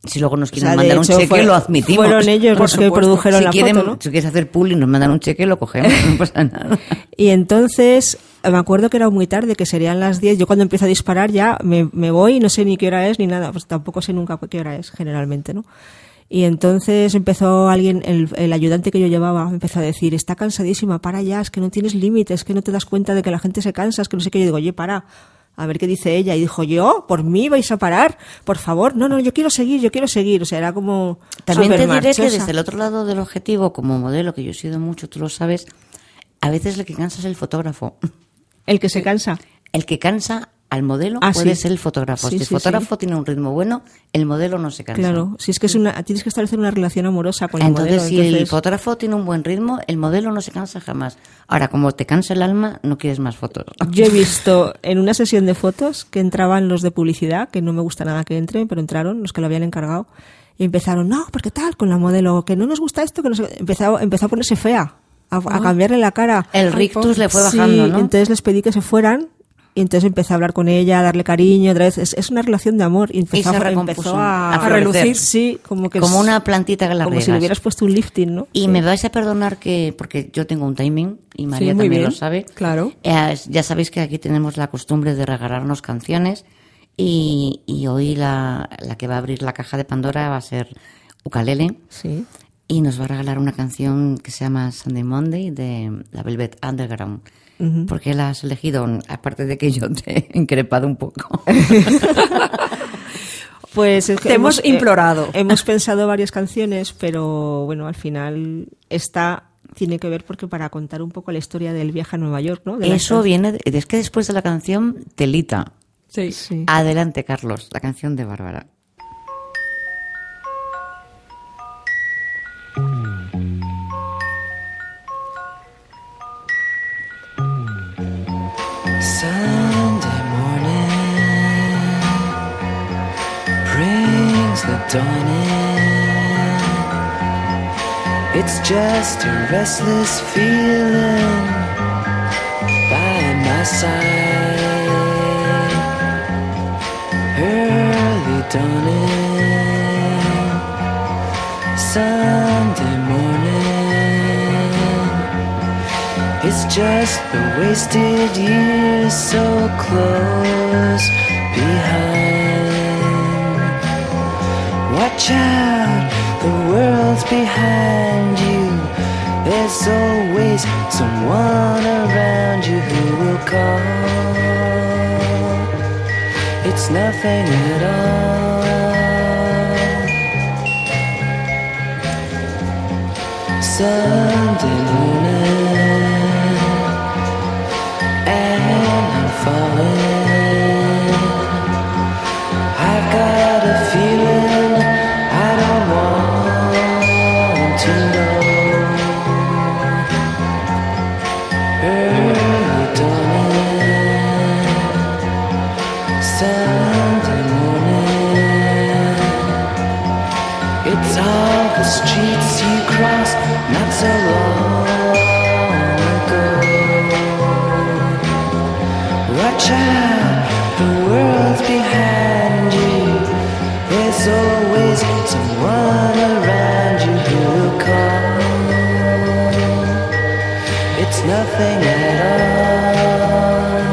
Si luego nos quieren O sea, de mandar un hecho, cheque, fue- lo admitimos. fueron ellos Por los que supuesto. produjeron si la quieren, foto, ¿no? si quieres hacer pooling, nos mandan un cheque, lo cogemos, no pasa nada. Y entonces, me acuerdo que era muy tarde, que serían las diez. Yo cuando empiezo a disparar ya me, me voy y no sé ni qué hora es ni nada. Pues tampoco sé nunca qué hora es, generalmente, ¿no? Y entonces empezó alguien, el, el ayudante que yo llevaba, empezó a decir, está cansadísima, para ya, es que no tienes límites, que no te das cuenta de que la gente se cansa, es que no sé qué. Yo digo, oye, para, a ver qué dice ella. Y dijo, ¿yo? ¿Por mí vais a parar? Por favor, no, no, yo quiero seguir, yo quiero seguir. O sea, era como También te diré que supermarchosa. desde el otro lado del objetivo, como modelo, que yo he sido mucho, tú lo sabes, a veces el que cansa es el fotógrafo. El que se cansa. El que cansa al modelo Ah, puede sí. ser el fotógrafo. Sí, si el sí, fotógrafo sí. tiene un ritmo bueno, el modelo no se cansa. Claro, si es que es una, tienes que establecer una relación amorosa con el Entonces, modelo. si el entonces- fotógrafo tiene un buen ritmo, el modelo no se cansa jamás. Ahora, como te cansa el alma, no quieres más fotos. Yo he visto en una sesión de fotos que entraban los de publicidad, que no me gusta nada que entren, pero entraron los que lo habían encargado, y empezaron, no, porque tal, con la modelo, que no nos gusta esto, que no sé qué". empezó, empezó a ponerse fea, a, a cambiarle la cara. El rictus le fue bajando, Sí, ¿no? entonces les pedí que se fueran, y entonces empecé a hablar con ella, a darle cariño, otra vez. Es, es una relación de amor. Y empezó, se a, recompuso, empezó a, a florecer. relucir. Sí, como que Como es- una plantita que la como si riegas. le hubieras puesto un lifting, ¿no? Y Sí. me vais a perdonar que, porque yo tengo un timing, y María Sí, muy también bien, lo sabe. claro. Eh, ya sabéis que aquí tenemos la costumbre de regalarnos canciones, y, y hoy la, la que va a abrir la caja de Pandora va a ser Ukulele, Sí. y nos va a regalar una canción que se llama Sunday Monday de la Velvet Underground. Ujú. ¿Por qué la has elegido? Aparte de que yo te he increpado un poco. Pues es que Te hemos implorado. eh, hemos pensado varias canciones, pero bueno, al final esta tiene que ver porque para contar un poco la historia del viaje a Nueva York, ¿no? De la Eso estancia. viene, de- es que después de la canción, telita. Sí. Sí. Adelante, Carlos, la canción de Bárbara. Sunday morning brings the dawn in. It's just a restless feeling by my side. Early dawning, Sunday morning. It's just the wasted years so close behind. Watch out, the world's behind you. There's always someone around you who will call. It's nothing at all. Sunday morning, falling. I've got a feeling I don't want to know. Early dawning, Sunday morning. It's all the streets you crossed not so long ago. Watch out, the world's behind you. There's always someone around you who will call. It's nothing at all.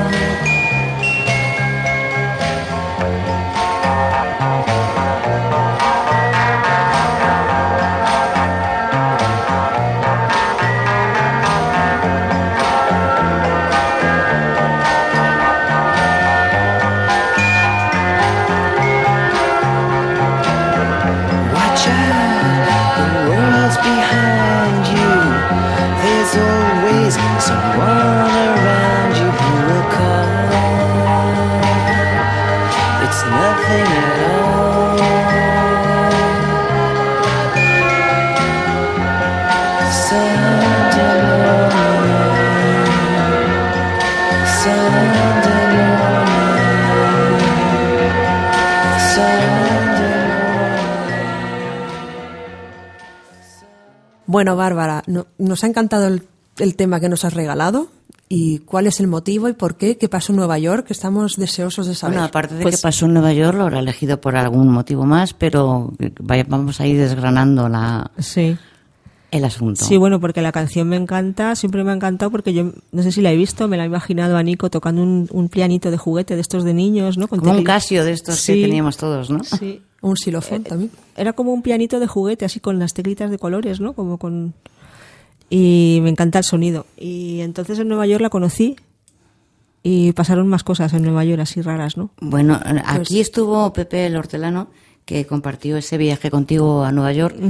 Watch out, the world's behind you. There's always someone around you who will call. It's nothing at all. Sunday morning, Sunday morning, Sunday Bueno, Bárbara, no- nos ha encantado el, el tema que nos has regalado. ¿Y cuál es el motivo y por qué? ¿Qué pasó en Nueva York? Que estamos deseosos de saber. Bueno, aparte de Pues- que pasó en Nueva York, lo habrá elegido por algún motivo más, pero vaya, vamos a ir desgranando la, Sí. el asunto. Sí, bueno, porque la canción me encanta, siempre me ha encantado porque yo, no sé si la he visto, me la he imaginado a Nico tocando un, un pianito de juguete de estos de niños, ¿no? Con Como un tecli- Casio de estos Sí. que teníamos todos, ¿no? Sí. Un xilofón también. Era como un pianito de juguete, así con las teclitas de colores, ¿no? Como con... Y me encanta el sonido. Y entonces en Nueva York la conocí y pasaron más cosas en Nueva York así raras, ¿no? Bueno, aquí estuvo Pepe el Hortelano, que compartió ese viaje contigo a Nueva York,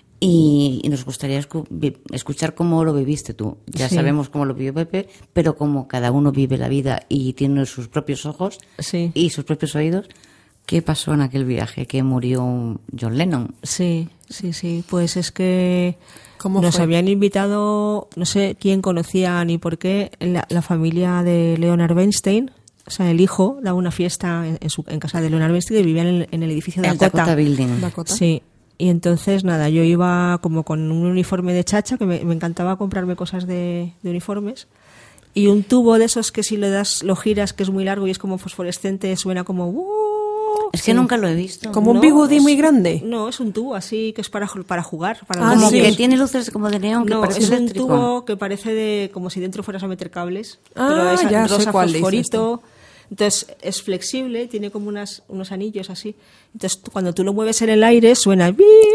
y, y nos gustaría escu- vi- escuchar cómo lo viviste tú. Ya Sí. sabemos cómo lo vivió Pepe, pero como cada uno vive la vida y tiene sus propios ojos Sí. y sus propios oídos, ¿qué pasó en aquel viaje que murió John Lennon? Sí, sí, sí. Pues es que ¿Cómo nos fue? habían invitado, no sé quién conocía ni por qué, la, la familia de Leonard Bernstein. O sea, el hijo daba una fiesta en, en su, en casa de Leonard Bernstein, que vivía en el, en el edificio de El Dakota. Dakota Building. Dakota. Sí. Y entonces, nada, yo iba como con un uniforme de chacha, que me, me encantaba comprarme cosas de, de uniformes. Y un tubo de esos que si le das, lo giras, que es muy largo y es como fosforescente, suena como... "Uh". Es que nunca lo he visto. Como un No, bigudí es- muy grande. No, es un tubo así que es para, ju- para jugar. Para Ah, los Como sí. que niños. tiene luces como de neón, que No, parece es un eléctrico. tubo que parece de como si dentro fueras a meter cables. Ah, pero es ya sé rosa cuál dices fosforito. Entonces es flexible, tiene como unas, unos anillos así. Entonces tú- cuando tú lo mueves en el aire suena...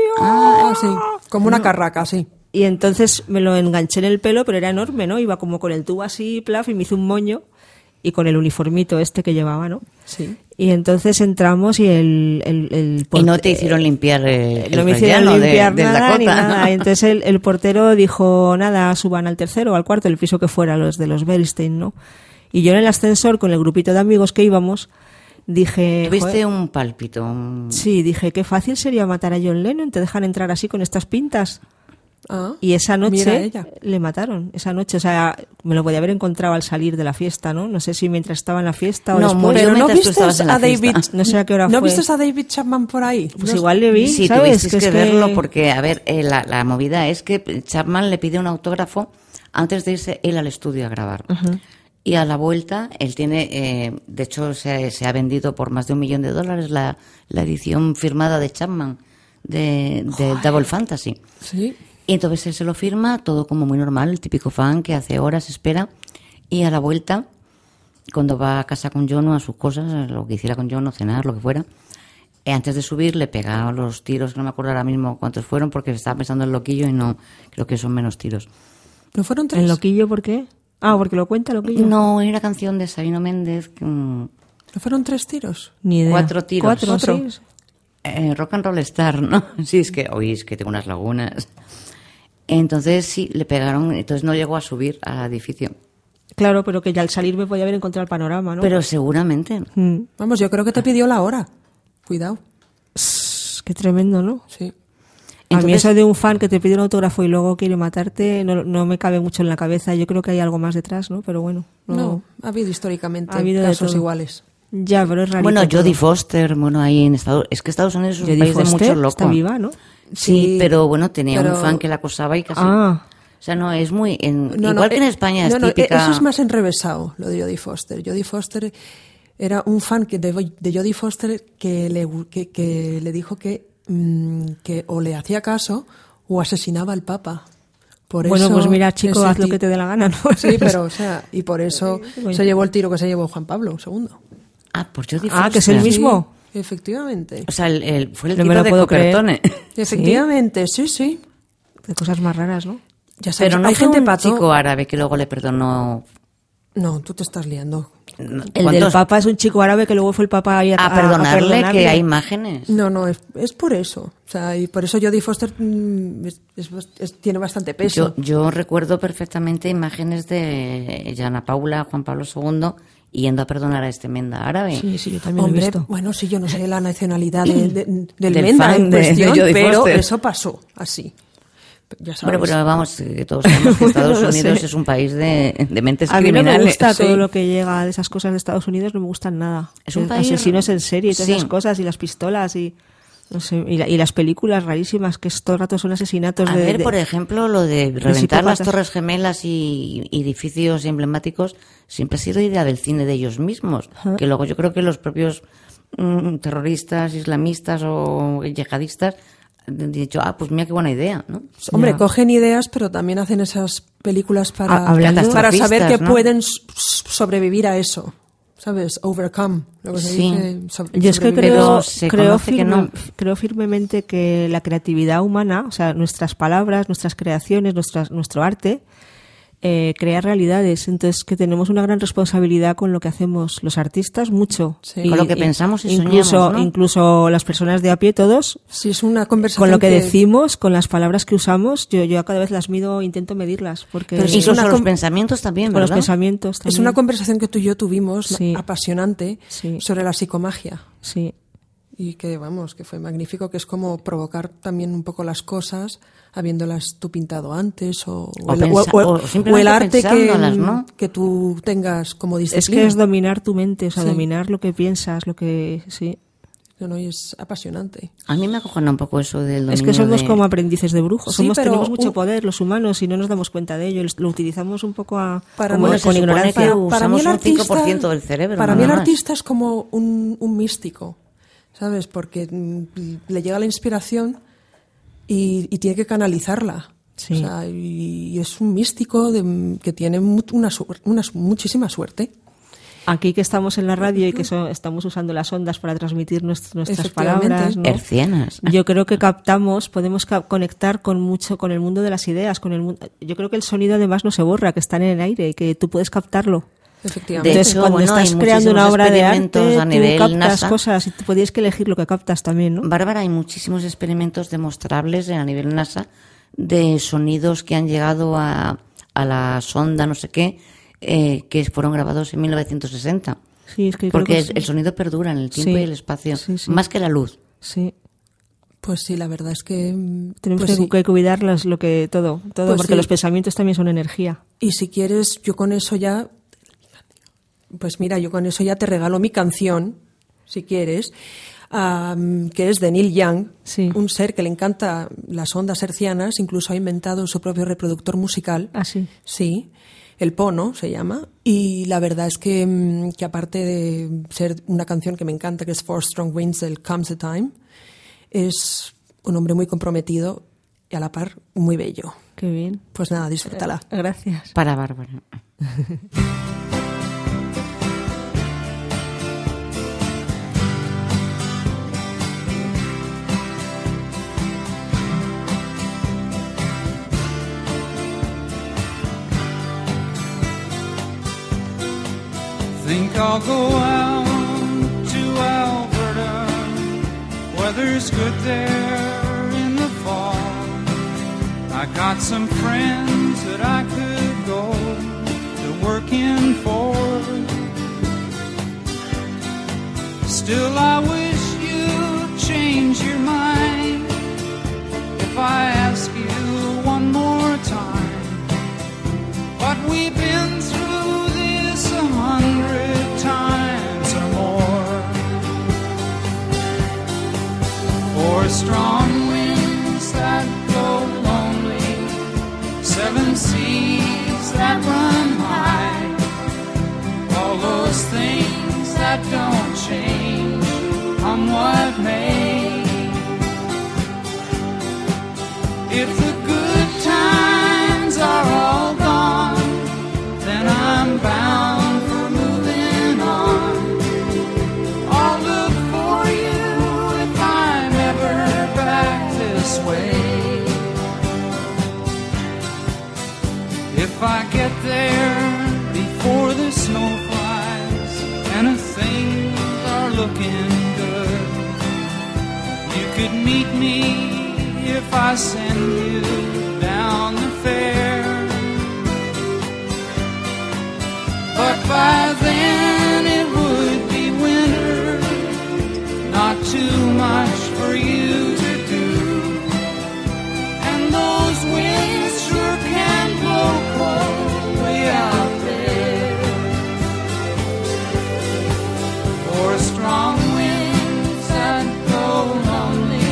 Ah, sí. Como una carraca, sí. Y entonces me lo enganché en el pelo, pero era enorme, ¿no? Iba como con el tubo así, plaf, y me hizo un moño. Y con el uniformito este que llevaba, ¿no? Sí. Y entonces entramos y el... el, el Y no porte- te hicieron limpiar eh, el no me hicieron rellano de- limpiar del nada ni Dakota. nada. Y entonces el, el portero dijo, nada, suban al tercero o al cuarto, el piso que fuera, los de los Bernstein, ¿no? Y yo en el ascensor, con el grupito de amigos que íbamos, dije... Tuviste "Joder". un pálpito. un- Sí, dije, qué fácil sería matar a John Lennon, te dejan entrar así con estas pintas. Ah, Y esa mira noche ella. le mataron, esa noche, o sea, me lo podía haber encontrado al salir de la fiesta, ¿no? No sé si mientras estaba en la fiesta o No, después. murió Pero no mientras tú viste estabas en la a David... fiesta. No sé a qué hora ¿No fue. viste a David Chapman por ahí? Pues No- igual le vi, Sí, ¿sabes? tuvisteis que, es verlo porque, a ver, eh, la, la movida es que Chapman le pide un autógrafo antes de irse él al estudio a grabar. Y a la vuelta, él tiene, eh, de hecho, se, se ha vendido por más de un millón de dólares la, la edición firmada de Chapman de, de Double Fantasy. Sí. Y entonces él se lo firma, todo como muy normal, el típico fan que hace horas espera. Y a la vuelta, cuando va a casa con John o a sus cosas, lo que hiciera con John o cenar, lo que fuera, eh, antes de subir le pega los tiros, que no me acuerdo ahora mismo cuántos fueron, porque estaba pensando en Loquillo y no, creo que son menos tiros. ¿No fueron tres? ¿El Loquillo por qué? Ah, porque lo cuenta Loquillo. No, era una canción de Sabino Méndez, que, mm, ¿No fueron tres tiros? Ni idea. Cuatro tiros. Cuatro, Cuatro. sí. eh, Rock and Roll Star, ¿no? Sí, es que, oye, es que tengo unas lagunas. Entonces sí, le pegaron, entonces no llegó a subir al edificio. Claro, pero que ya al salir me podía haber encontrado el panorama, ¿no? Pero seguramente. Mm. Vamos, yo creo que te pidió la hora. Cuidado. Sss, Qué tremendo, ¿no? Sí. a mí Entonces- eso de un fan que te pide un autógrafo y luego quiere matarte no, no me cabe mucho en la cabeza. Yo creo que hay algo más detrás, ¿no? Pero bueno. No. No, ha habido históricamente Ha habido de casos todo. iguales. Ya, pero es raro. Bueno, Jodie Foster, bueno, ahí en Estados es que Estados Unidos es un Jodie país de Foster muchos locos. está viva, ¿no? Sí, Sí, pero bueno, tenía pero- un fan que la acosaba y casi. Ah. O sea, no, es muy. En, No, igual no, que en eh, España no, es no, eh, típica. Eso es más enrevesado, lo de Jodie Foster. Jodie Foster era un fan que de, de Jodie Foster que le, que, que le dijo que, mm, que o le hacía caso o asesinaba al Papa. Por Bueno, eso pues mira, chico, ese haz lo ti- que te dé la gana, ¿no? Sí, pero, o sea, y por eso Bueno. se llevó el tiro que se llevó Juan Pablo segundo. Ah, por Jodie Ah, Foster. que es el mismo. Sí, efectivamente. O sea, el, el- fue el No me tipo lo de puedo creer. Copertone. Efectivamente, sí, sí. De cosas más raras, ¿no? Ya sabes, Pero no hay fue gente un pato. chico árabe que luego le perdonó. No, tú te estás liando. El ¿Cuántos? del Papa es un chico árabe que luego fue el Papa ahí a, A perdonarle, perdonarle. que hay imágenes. No, no, es, es por eso. O sea, y por eso Jodie Foster mm, es- es- es- tiene bastante peso. Yo, yo recuerdo perfectamente imágenes de Ana Paula, Juan Pablo segundo, yendo a perdonar a este menda árabe. Sí, sí, yo también Hombre, lo he visto. bueno, sí, yo no sé la nacionalidad de- de- del, Del Menda fan en de- de cuestión, Jodie pero Foster. eso pasó así. Ya sabes. Bueno, pero vamos, que todos sabemos que Estados No lo Unidos sé. es un país de, de mentes A mí no criminales. me gusta Sí. todo lo que llega de esas cosas de Estados Unidos, no me gustan nada. Es un Eh, país- Asesinos en serie y todas sí. esas cosas y las pistolas y... No sé, y, la, y las películas rarísimas, que es, todo el rato son asesinatos A de... ver, de- por ejemplo, lo de reventar las psicópatas. torres gemelas y, y edificios emblemáticos siempre ha sido idea del cine de ellos mismos. Ajá. Que luego yo creo que los propios mm, terroristas, islamistas o yihadistas han dicho, ah, pues mira qué buena idea, ¿no? Hombre, Ya. cogen ideas, pero también hacen esas películas para, Ah, hablando- para saber que ¿no? pueden s- sobrevivir a eso. ¿Sabes? Overcome. Lo que se Sí. dice, so- Yo es que sobrevivir. Pero creo, se creo, conoce que firme- no. creo firmemente que la creatividad humana, o sea, nuestras palabras, nuestras creaciones, nuestras, nuestro arte, eh, crea realidades. Entonces, que tenemos una gran responsabilidad con lo que hacemos los artistas, mucho. Sí. Con lo que pensamos y incluso, soñamos, ¿no? Incluso las personas de a pie, todos, Sí, es una conversación con lo que, decimos, con las palabras que usamos, yo, yo cada vez las mido, intento medirlas, porque Pero es Incluso una los com- pensamientos también, con los ¿verdad? pensamientos Es también. una conversación que tú y yo tuvimos, Sí. apasionante, Sí. sobre la psicomagia. Sí. Y que, vamos, que fue magnífico, que es como provocar también un poco las cosas, habiéndolas tú pintado antes, o, O el, pensa- o simplemente o el arte que, pensándolas, ¿no? que tú tengas como disciplina. Es que es dominar tu mente, o sea, Sí. dominar lo que piensas, lo que... Sí. No, no, y es apasionante. A mí me acojona un poco eso del dominio Es que somos de- como aprendices de brujos. Sí, Somos, pero tenemos mucho un- poder, los humanos, y no nos damos cuenta de ello. Lo utilizamos un poco a, Para como mí- Bueno, se con supone ignorancia. que Para usamos mí el un cinco por ciento artista- del cerebro. Para mí el nada más. artista es como un, un místico, ¿sabes? Porque mm, le llega la inspiración y, y tiene que canalizarla. Sí. O sea, y, y es un místico de- que tiene mu- una, suer- una su- muchísima suerte. Aquí que estamos en la radio y que so- estamos usando las ondas para transmitir nuestras, nuestras Efectivamente. palabras, ¿no? Hercianas. Yo creo que captamos, podemos ca- conectar con mucho con el mundo de las ideas, con el mundo. Yo creo que el sonido además no se borra, que está en el aire y que tú puedes captarlo. Efectivamente. De Entonces, hecho, cuando bueno, estás hay creando una muchísimos obra de experimentos arte, a tú nivel captas NASA. cosas y tú podías que elegir lo que captas también, ¿no? Bárbara, hay muchísimos experimentos demostrables a nivel NASA de sonidos que han llegado a, a la sonda, no sé qué, eh, que fueron grabados en mil novecientos sesenta. Sí, es que creo Porque que es- sí. el sonido perdura en el tiempo Sí, y el espacio, sí, sí. más que la luz. Sí. Pues sí, la verdad es que... mm, Tenemos pues que, sí. que cuidar las- lo que todo, todo Pues porque sí. los pensamientos también son energía. Y si quieres, yo con eso ya... Pues mira, yo con eso ya te regalo mi canción, si quieres, am, que es de Neil Young, Sí. un ser que le encanta las ondas hercianas, incluso ha inventado su propio reproductor musical. Ah, sí. Sí, el Pono se llama. Y la verdad es que, mm, que aparte de ser una canción que me encanta, que es Four Strong Winds del Comes a Time, es un hombre muy comprometido y a la par muy bello. Qué bien. Pues nada, disfrútala. Gracias. Para Bárbara. Think I'll go out to Alberta. Weather's good there in the fall. I got some friends that I could go to working for. Still, I wish you'd change your mind if I ask you one more time. But we've been through this a hundred times or more. Four strong winds that blow lonely, seven seas that run high, all those things that don't change, come what may. If the good times are all gone, then I'm bound for moving on. I'll look for you if I'm ever back this way. If I get there before the snow flies and things are looking good, you could meet me if I send you down the fair. But by then it would be winter, not too much for you to do. And those winds sure can blow cold way out there. Or strong winds that blow lonely,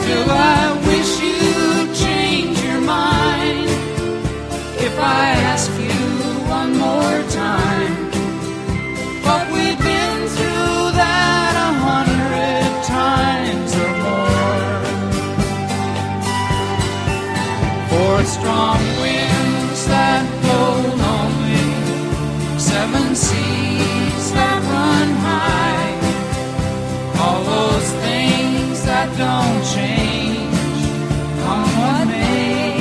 Still, I wish you'd change your mind if I ask you one more time. But we've been through that a hundred times or more. For strong winds that blow lonely, seven seas that run high, all those things that don't change, come what may.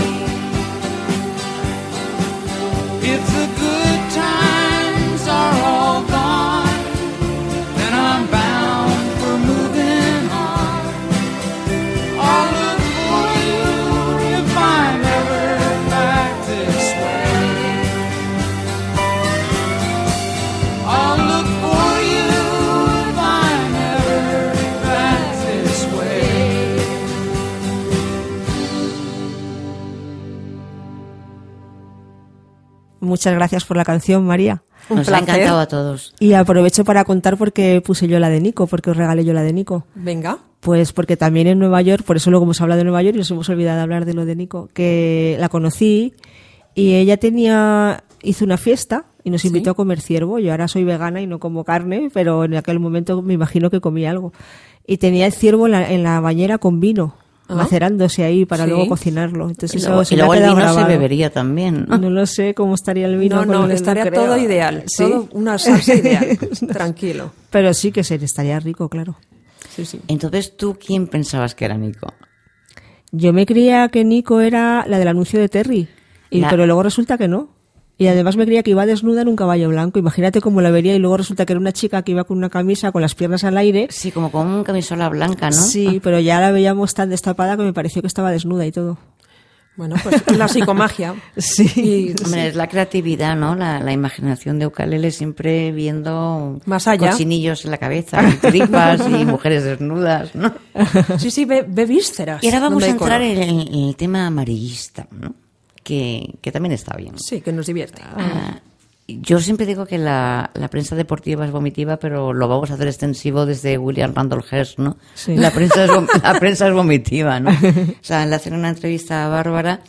If the good times are all gone, then I'm bound for moving on. I'll look for you if I'm ever back this way. I'll look for you if I'm ever back this way. Muchas gracias por la canción, María. Un Nos ha placer. encantado a todos. Y aprovecho para contar por qué puse yo la de Nico, porque os regalé yo la de Nico. Venga. Pues porque también en Nueva York, por eso luego hemos hablado de Nueva York y nos hemos olvidado de hablar de lo de Nico, que la conocí y ella tenía, hizo una fiesta y nos invitó ¿Sí? a comer ciervo. Yo ahora soy vegana y no como carne, pero en aquel momento me imagino que comí algo. Y tenía el ciervo en la, en la bañera con vino, Ah. macerándose ahí para Sí. luego cocinarlo. Entonces Y eso luego, se y me ha luego el quedado vino se grabado. bebería también, ¿no? No lo sé cómo estaría el vino. No, con no, el- estaría creo. todo ideal. Sí. Todo una salsa ideal. Tranquilo. Pero sí que se estaría rico, claro. Sí, sí. Entonces, ¿tú quién pensabas que era Nico? Yo me creía que Nico era la del anuncio de Terry, y, La- pero luego resulta que no. Y además me creía que iba desnuda en un caballo blanco. Imagínate cómo la vería y luego resulta que era una chica que iba con una camisa con las piernas al aire. Sí, como con un camisola blanca, ¿no? Sí, pero ya la veíamos tan destapada que me pareció que estaba desnuda y todo. Bueno, pues la psicomagia. Sí. Y- Hombre, es la creatividad, ¿no? La, la imaginación de Ukelele siempre viendo Más allá. cochinillos en la cabeza, y tripas y mujeres desnudas, ¿no? Sí, sí, ve, ve vísceras. Y ahora vamos donde a hay entrar color. en el, en el tema amarillista, ¿no? Que, que también está bien. Sí, que nos divierte. Ah, yo siempre digo que la, la prensa deportiva es vomitiva, pero lo vamos a hacer extensivo desde William Randolph Hearst, ¿no? Sí. La prensa es, vom- la prensa es vomitiva, ¿no? O sea, le hacen una entrevista a Bárbara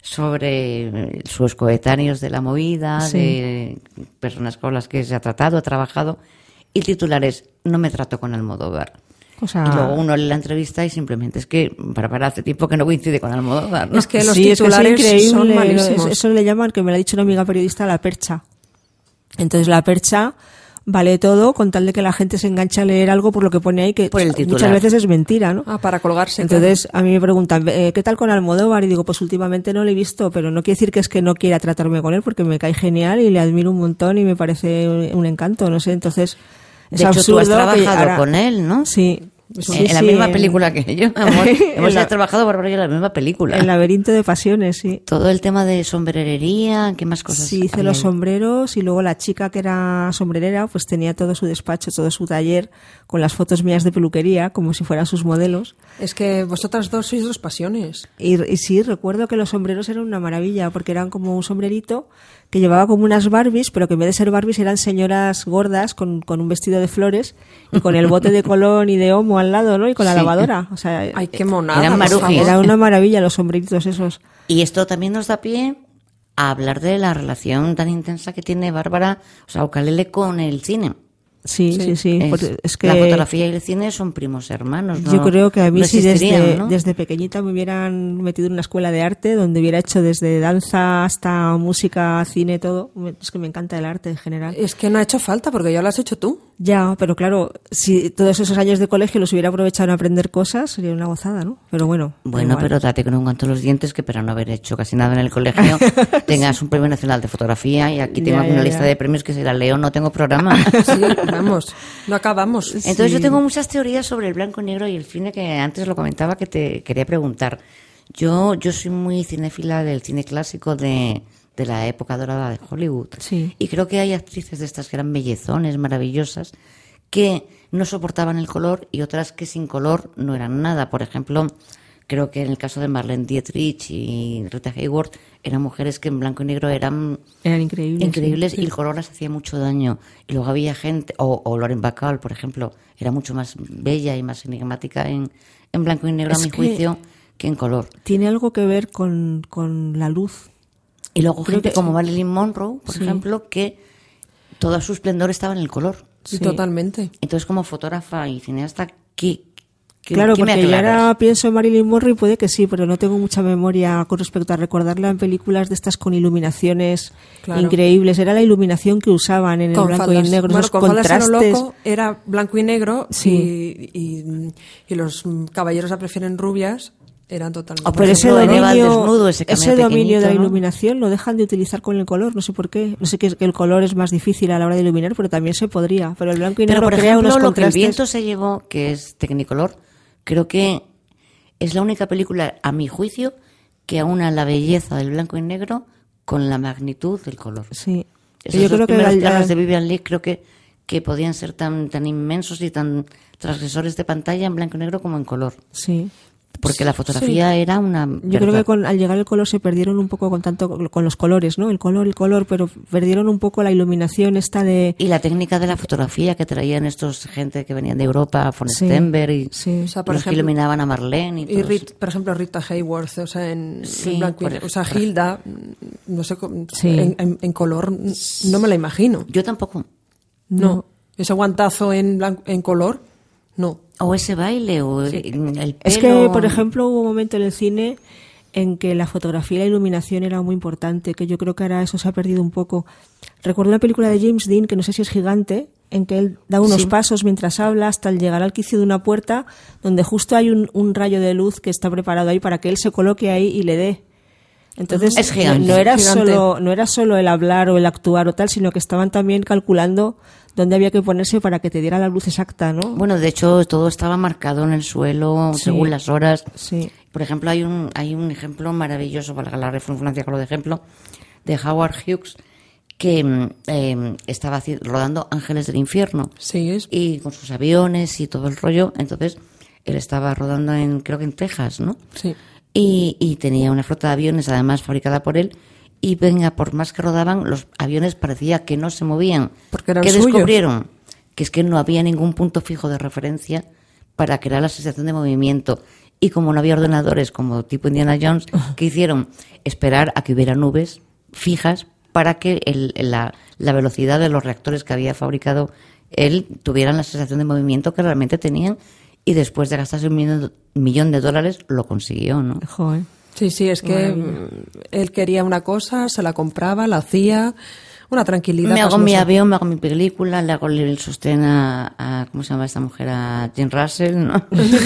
sobre eh, sus coetáneos de la movida, Sí. de personas con las que se ha tratado, ha trabajado, y el titular es "No me trato con Almodóvar". O sea, Y luego uno lee la entrevista y simplemente es que Bárbara hace tiempo que no coincide con Almodóvar, ¿no? Es que los sí, es que es titulares increíble, son ¿no? malísimos. Es- Eso le llaman, que me lo ha dicho una amiga periodista, la percha. Entonces la percha vale todo con tal de que la gente se enganche a leer algo por lo que pone ahí, que Por el muchas titular. veces es mentira, ¿no? Ah, para colgarse. Entonces a mí me preguntan, eh, ¿qué tal con Almodóvar? Y digo, pues últimamente no le he visto, pero no quiere decir que es que no quiera tratarme con él, porque me cae genial y le admiro un montón y me parece un, un encanto, no sé, entonces es De hecho, absurdo tú has que trabajado ahora- con él, ¿no? Sí. En, sí, en la sí, misma en- película que yo, amor. Hemos En la- trabajado Bárbara y yo en la misma película. El laberinto de pasiones, sí. Todo el tema de sombrerería, ¿qué más cosas? Sí, hice había los ahí? sombreros y luego la chica que era sombrerera pues tenía todo su despacho, todo su taller con las fotos mías de peluquería como si fueran sus modelos. Es que vosotras dos sois dos pasiones. Y, y sí, recuerdo que los sombreros eran una maravilla porque eran como un sombrerito que llevaba como unas Barbies, pero que en vez de ser Barbies eran señoras gordas con, con un vestido de flores y con el bote de Colón y de Omo al lado, ¿no? Y con la Sí. lavadora. O sea, Ay, qué monada. Eran por marujis. favor. era una maravilla los sombreritos esos. Y esto también nos da pie a hablar de la relación tan intensa que tiene Bárbara, o sea, Ukelele con el cine. Sí, sí, sí. Es- porque es que La fotografía y el cine son primos hermanos, ¿no? yo creo que a mí no si existirían, desde, ¿no? desde pequeñita me hubieran metido en una escuela de arte donde hubiera hecho desde danza hasta música, cine, todo. Me- Es que me encanta el arte en general. Es que no ha hecho falta porque ya lo has hecho tú. Ya, pero claro, si todos esos años de colegio los hubiera aprovechado en aprender cosas, sería una gozada, ¿no? Pero bueno. da Bueno, igual. pero date con un canto en los dientes que para no haber hecho casi nada en el colegio tengas un premio nacional de fotografía y aquí tengo Ya, aquí una ya, lista ya. de premios que si la leo no tengo programa. Sí, vamos. No acabamos. Entonces yo tengo muchas teorías sobre el blanco y negro y el cine que antes lo comentaba que te quería preguntar. Yo yo soy muy cinéfila del cine clásico de, de la época dorada de Hollywood. Sí. Y creo que hay actrices de estas que eran bellezones, maravillosas, que no soportaban el color y otras que sin color no eran nada. Por ejemplo, creo que en el caso de Marlene Dietrich y Rita Hayworth eran mujeres que en blanco y negro eran Eran increíbles. increíbles sí. y el color las hacía mucho daño. Y luego había gente, o, o Lauren Bacall, por ejemplo, era mucho más bella y más enigmática en, en blanco y negro, Es a mi que juicio, que en color. Tiene algo que ver con, con la luz. Y luego Creo gente que- como Marilyn Monroe, por Sí. ejemplo, que todo su esplendor estaba en el color. Sí, Sí. totalmente. Entonces, como fotógrafa y cineasta, ¿qué, qué, Claro, qué me porque yo aclaras? ahora pienso en Marilyn Monroe y puede que sí, pero no tengo mucha memoria con respecto a recordarla en películas de estas con iluminaciones Claro. increíbles. Era la iluminación que usaban en el Con blanco faldas, y negro, bueno, esos con faldas a lo contrastes. loco era blanco y negro Sí. y, y, y los mm, caballeros la prefieren rubias, eran totalmente... O por Pero ese ejemplo, en Eva al dominio, desnudo, ese cameo dominio de la pequeñito, ¿no? iluminación lo dejan de utilizar con el color, no sé por qué. No sé que, que el color es más difícil a la hora de iluminar, pero también se podría. Pero el blanco y Pero, negro por crea ejemplo, unos lo que el contrastes. viento se llevó, que es Technicolor, creo que es la única película, a mi juicio, que aúna la belleza del blanco y negro con la magnitud del color. Sí. Esos Yo dos creo que primeros al- planos de Vivian Leigh creo que, que podían ser tan, tan inmensos y tan transgresores de pantalla en blanco y negro como en color. Sí. Porque la fotografía era una... Yo creo que con, al llegar el color se perdieron un poco con tanto con los colores, ¿no? El color, el color, pero perdieron un poco la iluminación esta de... Y la técnica de la fotografía que traían estos gente que venían de Europa, von Sí, Stenberg y sí. O sea, por los que ejemplo, iluminaban a Marlene y, Y todo Rit- eso. por ejemplo, Rita Hayworth, o sea, en, Sí, en blanco y por negro. O sea, ejemplo. Hilda, mm, no sé, cómo- Sí. en, en- en color mm, no me la imagino. Yo tampoco. No. Ese guantazo en, blanco, en color, no. O ese baile, o el, el pelo. Es que, por ejemplo, hubo un momento en el cine en que la fotografía y la iluminación era muy importante, que yo creo que ahora eso se ha perdido un poco. Recuerdo la película de James Dean, que no sé si es Gigante, en que él da unos Sí. pasos mientras habla hasta el llegar al quicio de una puerta, donde justo hay un, un rayo de luz que está preparado ahí para que él se coloque ahí y le dé. Entonces, Es gigante. no era Gigante. solo no era solo el hablar o el actuar o tal, sino que estaban también calculando dónde había que ponerse para que te diera la luz exacta, ¿no? Bueno, de hecho, todo estaba marcado en el suelo, Sí. según las horas. Sí. Por ejemplo, hay un, hay un ejemplo maravilloso, valga la redundancia con lo de ejemplo, de Howard Hughes, que mm, eh, estaba haci- rodando Ángeles del Infierno. Sí, es. Y con sus aviones y todo el rollo. Entonces, él estaba rodando en, creo que en Texas, ¿no? Sí. Y, y tenía una flota de aviones, además fabricada por él. Y venga, por más que rodaban, los aviones parecía que no se movían. Porque eran ¿Qué suyos. descubrieron? Que es que no había ningún punto fijo de referencia para crear la sensación de movimiento. Y como no había ordenadores como tipo Indiana Jones, ¿qué hicieron? Esperar a que hubiera nubes fijas para que el- la, la velocidad de los reactores que había fabricado él tuvieran la sensación de movimiento que realmente tenían. Y después de gastarse un millón, millón de dólares, lo consiguió, ¿no? Joder. Sí, sí, es que mm, él quería una cosa, se la compraba, la hacía, una tranquilidad. Me hago pasmosa. mi avión, me hago mi película, le hago el sostén a, a- ¿cómo se llama esta mujer? A Jane Russell, ¿no?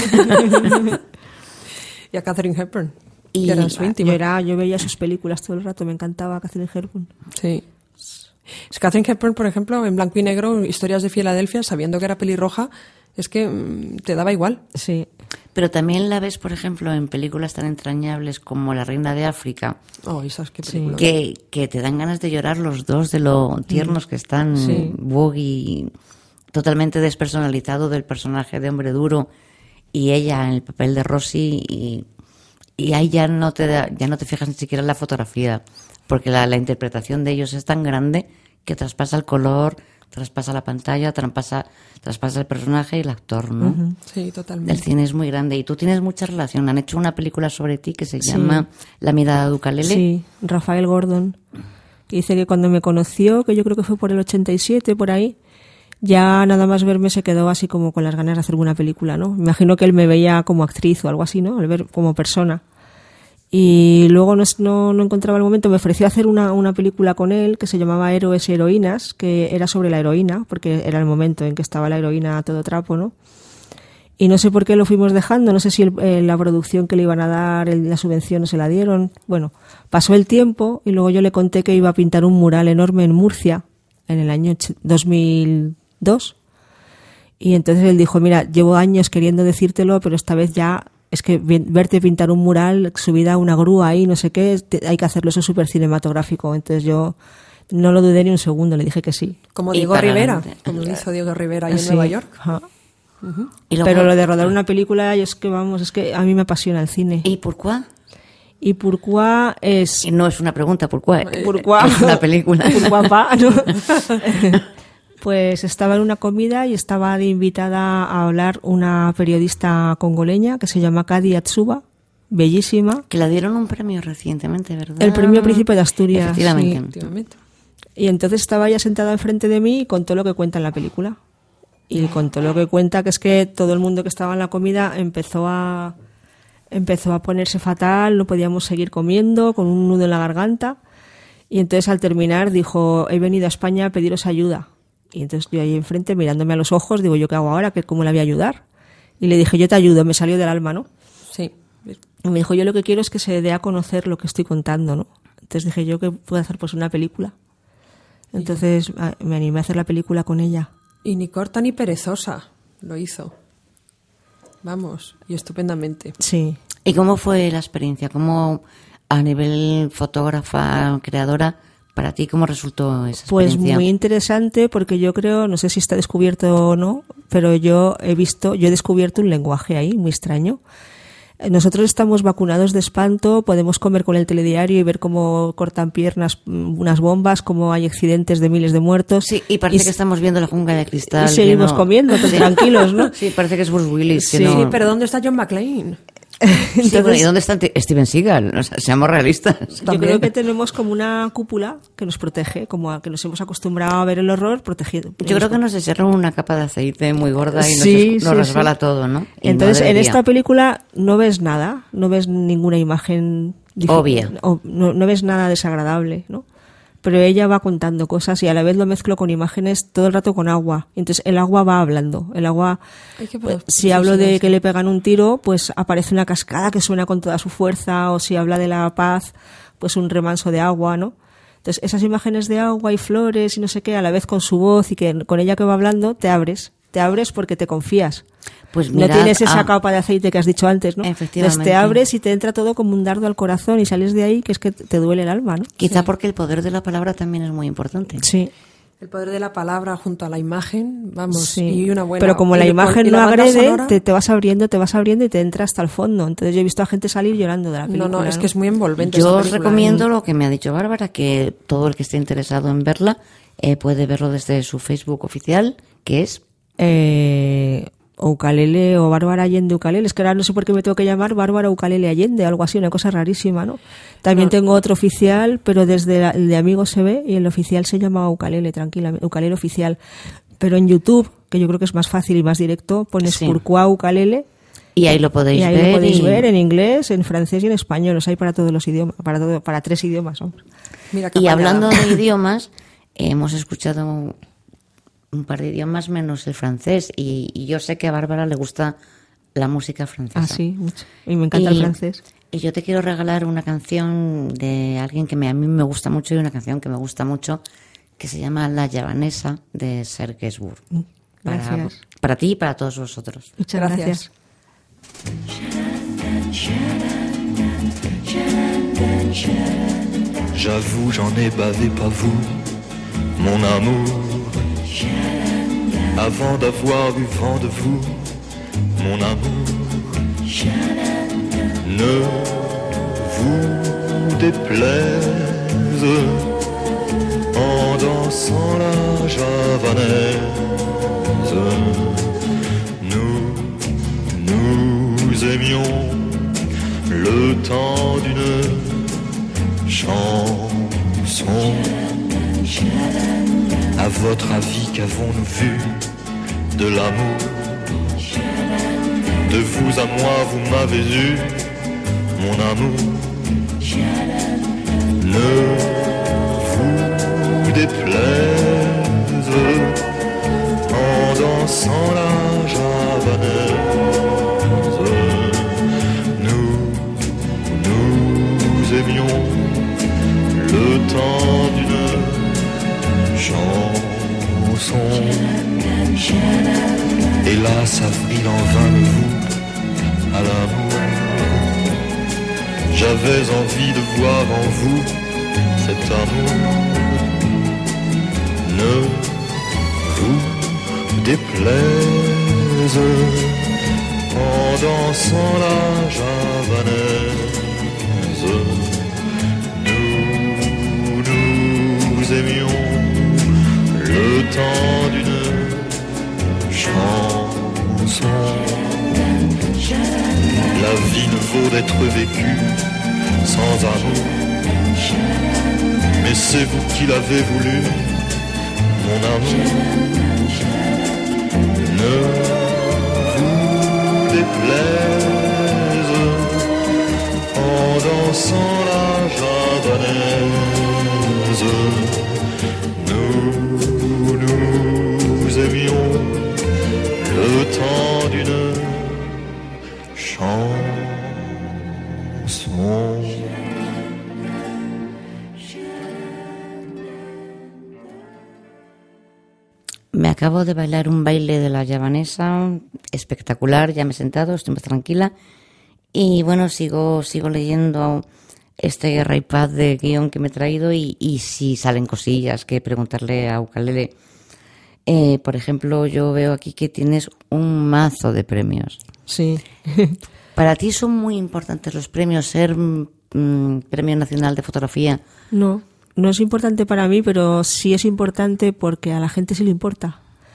Y a Catherine Hepburn, Y- que era su Yo, íntima. era, yo veía sus películas todo el rato, me encantaba Catherine Hepburn. Sí. Es Catherine Hepburn, por ejemplo, en blanco y negro, Historias de Filadelfia, sabiendo que era pelirroja, es que mm, te daba igual. Sí. Pero también la ves, por ejemplo, en películas tan entrañables como La Reina de África, Oh, ¿sabes qué Sí. película? que, que te dan ganas de llorar los dos de lo tiernos que están. Sí. Boogie, totalmente despersonalizado del personaje de hombre duro, y ella en el papel de Rosie, y, y ahí ya no te da- ya no te fijas ni siquiera en la fotografía, porque la, la interpretación de ellos es tan grande que traspasa el color, traspasa la pantalla, traspasa, traspasa el personaje y el actor, ¿no? Sí, El totalmente. cine es muy grande y tú tienes mucha relación. Han hecho una película sobre ti que se llama La mirada de ukelele. Sí, Rafael Gordon. Que dice que cuando me conoció, que yo creo que fue por el ochenta y siete, por ahí, ya nada más verme se quedó así como con las ganas de hacer una película, ¿no? Me imagino que él me veía como actriz o algo así, ¿no? Al ver como persona. Y luego no, no, no encontraba el momento, me ofreció hacer una, una película con él que se llamaba Héroes y Heroínas, que era sobre la heroína, porque era el momento en que estaba la heroína a todo trapo, ¿no? Y no sé por qué lo fuimos dejando, no sé si el- eh, la producción que le iban a dar, el- la subvención no se la dieron. Bueno, pasó el tiempo y luego yo le conté que iba a pintar un mural enorme en Murcia en el año och- dos mil dos. Y entonces él dijo, mira, llevo años queriendo decírtelo, pero esta vez ya es que vi- verte pintar un mural subida a una grúa ahí, no sé qué, te- hay que hacerlo, eso es súper cinematográfico. Entonces yo no lo dudé ni un segundo, le dije que sí. Como Y Diego para Rivera, adelante. como lo hizo Diego Rivera ahí en Sí. Nueva York. Ajá. Y luego- Pero lo de rodar una película, yo es que vamos, es que a mí me apasiona el cine. ¿Y por qué? Y Pourquoi es... Y no es una pregunta, ¿por qué? Pourquoi. Es una película. Pourquoi pas, ¿no? Pues estaba en una comida y estaba de invitada a hablar una periodista congoleña que se llama Kadi Atsuba, bellísima. Que la dieron un premio recientemente, ¿verdad? El premio Príncipe de Asturias. Efectivamente. sí. Efectivamente. Y entonces estaba ella sentada enfrente de mí y contó lo que cuenta en la película. Y contó lo que cuenta, que es que todo el mundo que estaba en la comida empezó a empezó a ponerse fatal, no podíamos seguir comiendo, con un nudo en la garganta. Y entonces al terminar dijo, he venido a España a pediros ayuda. Y entonces yo ahí enfrente, mirándome a los ojos, digo, ¿yo qué hago ahora? ¿Qué- ¿Cómo le voy a ayudar? Y le dije, yo te ayudo, me salió del alma, ¿no? Sí. Y me dijo, yo lo que quiero es que se dé a conocer lo que estoy contando, ¿no? Entonces dije, ¿yo qué puedo hacer? Pues una película. Entonces a- me animé a hacer la película con ella. Y ni corta ni perezosa lo hizo. Vamos, y estupendamente. Sí. ¿Y cómo fue la experiencia? ¿Cómo, a nivel fotógrafa, creadora, para ti, cómo resultó esa Pues experiencia? muy interesante porque yo creo, no sé si está descubierto o no, pero yo he visto, yo he descubierto un lenguaje ahí muy extraño. Eh, Nosotros estamos vacunados de espanto, podemos comer con el telediario y ver cómo cortan piernas mm, unas bombas, cómo hay accidentes de miles de muertos. Sí, y parece Y que estamos viendo la jungla de cristal. y que seguimos no- comiendo, tan Sí. tranquilos, ¿no? Sí, parece que es Bruce Willis. que Sí, no- Sí, pero ¿dónde está John McClane? Sí, Entonces- bueno, ¿y dónde está T- Steven Seagal? O sea, seamos realistas. Yo También. creo que tenemos como una cúpula que nos protege, como a que nos hemos acostumbrado a ver el horror protegido. Yo creo que nos echaron una capa de aceite muy gorda y nos, Sí, es- nos sí, resbala sí. todo, ¿no? Y Entonces, no en debería. esta película no ves nada, no ves ninguna imagen dif- Obvia. o- no, no ves nada desagradable, ¿no? Pero ella va contando cosas y a la vez lo mezclo con imágenes todo el rato con agua. Entonces el agua va hablando. El agua, Ay, qué pues, pro- si hablo de preciosidad. que le pegan un tiro, pues aparece una cascada que suena con toda su fuerza, o si habla de la paz, pues un remanso de agua, ¿no? Entonces esas imágenes de agua y flores y no sé qué, a la vez con su voz y que con ella que va hablando, te abres. Te abres porque te confías. Pues no mirad, tienes esa ah, capa de aceite que has dicho antes, ¿no? Efectivamente. Entonces te abres y te entra todo como un dardo al corazón y sales de ahí que es que te duele el alma, ¿no? Quizá porque el poder de la palabra también es muy importante. Sí. El poder de la palabra junto a la imagen, vamos, Sí. y una buena... Pero como y la le- imagen y la no banda agrede, sonora- te, te vas abriendo, te vas abriendo y te entra hasta el fondo. Entonces yo he visto a gente salir llorando de la No, película. no, es que es muy envolvente. Yo esa os película. recomiendo lo que me ha dicho Bárbara, que todo el que esté interesado en verla eh, puede verlo desde su Facebook oficial, que es... Eh, Ukalele o Bárbara Allende Ukalele. Es que ahora no sé por qué me tengo que llamar Bárbara Ukalele Allende, algo así, una cosa rarísima, ¿no? También No. tengo otro oficial, pero desde la- el de Amigos se ve y el oficial se llama Ukalele, tranquilamente, Ukalele oficial. Pero en YouTube, que yo creo que es más fácil y más directo, pones Sí. Pourquoi Ukalele Y ahí lo podéis y ahí ver. lo podéis y- ver en inglés, en francés y en español. Los hay para todos los idiomas, para todo, para tres idiomas. Vamos. Mira qué Y apañada. hablando de idiomas, hemos escuchado un par de idiomas menos el francés. Y, y yo sé que a Bárbara le gusta la música francesa. Ah, sí, mucho. Y me encanta el francés. Y yo te quiero regalar una canción de alguien que me- a mí me gusta mucho y una canción que me gusta mucho que se llama La Llavanesa de Serge Gainsbourg. Para, Gracias. para ti y para todos vosotros. Muchas Gracias. gracias. J'avoue, j'en ai bavé, pas vous, mon amour. Avant d'avoir eu vent de vous, mon amour. Ne vous déplaise en dansant la javanaise. Nous, nous aimions le temps d'une chanson. À votre avis, qu'avons-nous vu de l'amour? De vous à moi, vous m'avez eu, mon amour. Ne vous déplaise en dansant la javanaise. Nous, nous aimions le temps d'une chanson. Hélas, avril en vain me voue à l'amour. J'avais envie de voir en vous cet amour. Ne vous déplaise en dansant la javanaise. Nous, nous aimions le temps d'une chanson. La vie ne vaut d'être vécue sans amour. Mais c'est vous qui l'avez voulu, mon amour. Ne vous déplaise en dansant la javanaise. Nous, nous aimions le temps d'une chanson. Me acabo de bailar un baile de la javanesa espectacular, ya me he sentado, estoy más tranquila. Y bueno, sigo sigo leyendo este iPad de guión que me he traído y, y si salen cosillas que preguntarle a Ukalele. Eh, por ejemplo, yo veo aquí que tienes un mazo de premios. Sí. ¿Para ti son muy importantes los premios, ser mm, Premio Nacional de Fotografía? No, no es importante para mí, pero sí es importante porque a la gente sí le importa.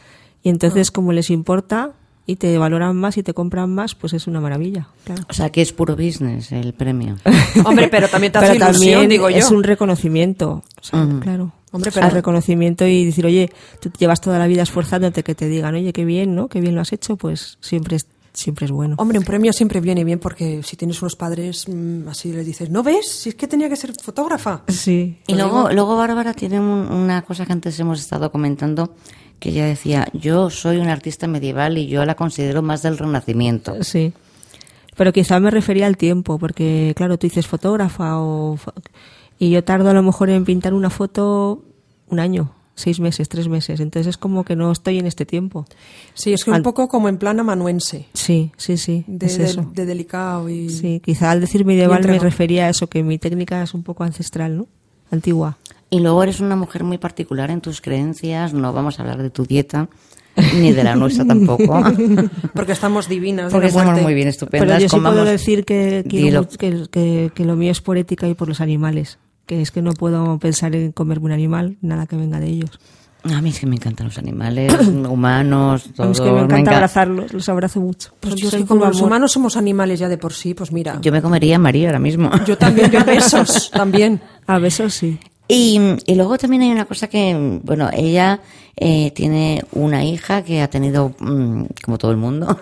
Y entonces, como les importa y te valoran más y te compran más, pues es una maravilla. Claro. O sea, que es puro business el premio. Hombre, pero también te hace Pero ilusión, también digo yo. es un reconocimiento, o sea, Ujú. claro. Hombre, Es pero- un reconocimiento y decir, oye, tú llevas toda la vida esforzándote, que te digan, oye, qué bien, ¿no? Qué bien lo has hecho, pues siempre es, siempre es bueno. Hombre, un premio siempre viene bien porque si tienes unos padres mm, así les dices, ¿no ves? Si es que tenía que ser fotógrafa. Sí. Y luego, luego Bárbara tiene un- una cosa que antes hemos estado comentando, que ella decía, yo soy una artista medieval y yo la considero más del Renacimiento. Sí. Pero quizá me refería al tiempo, porque claro, tú dices fotógrafa o fo- y yo tardo a lo mejor en pintar una foto un año, seis meses, tres meses. Entonces es como que no estoy en este tiempo. Sí, es que un Al- poco como en plan amanuense, Sí, sí, sí. de, es de- eso. de delicado y... Sí, quizá al decir medieval Y me entrega. refería a eso, que mi técnica es un poco ancestral, ¿no? Antigua. Y luego eres una mujer muy particular en tus creencias, no vamos a hablar de tu dieta, ni de la nuestra tampoco. Porque estamos divinas. de Porque la estamos muerte. muy bien, estupendas. Pero yo sí puedo comamos- decir que, quiero Dilo. mucho- que, que, que lo mío es por ética y por los animales. Que es que no puedo pensar en comerme un animal, nada que venga de ellos. A mí es que me encantan los animales, humanos, A todo. mí es que me encanta encan- abrazarlos, los abrazo mucho. Pues Son- yo es son que como puro los amor. humanos somos animales ya de por sí, pues mira. Yo me comería a María ahora mismo. Yo también, yo besos también. A besos sí. Y, y luego también hay una cosa que, bueno, ella eh, tiene una hija que ha tenido, mm, como todo el mundo,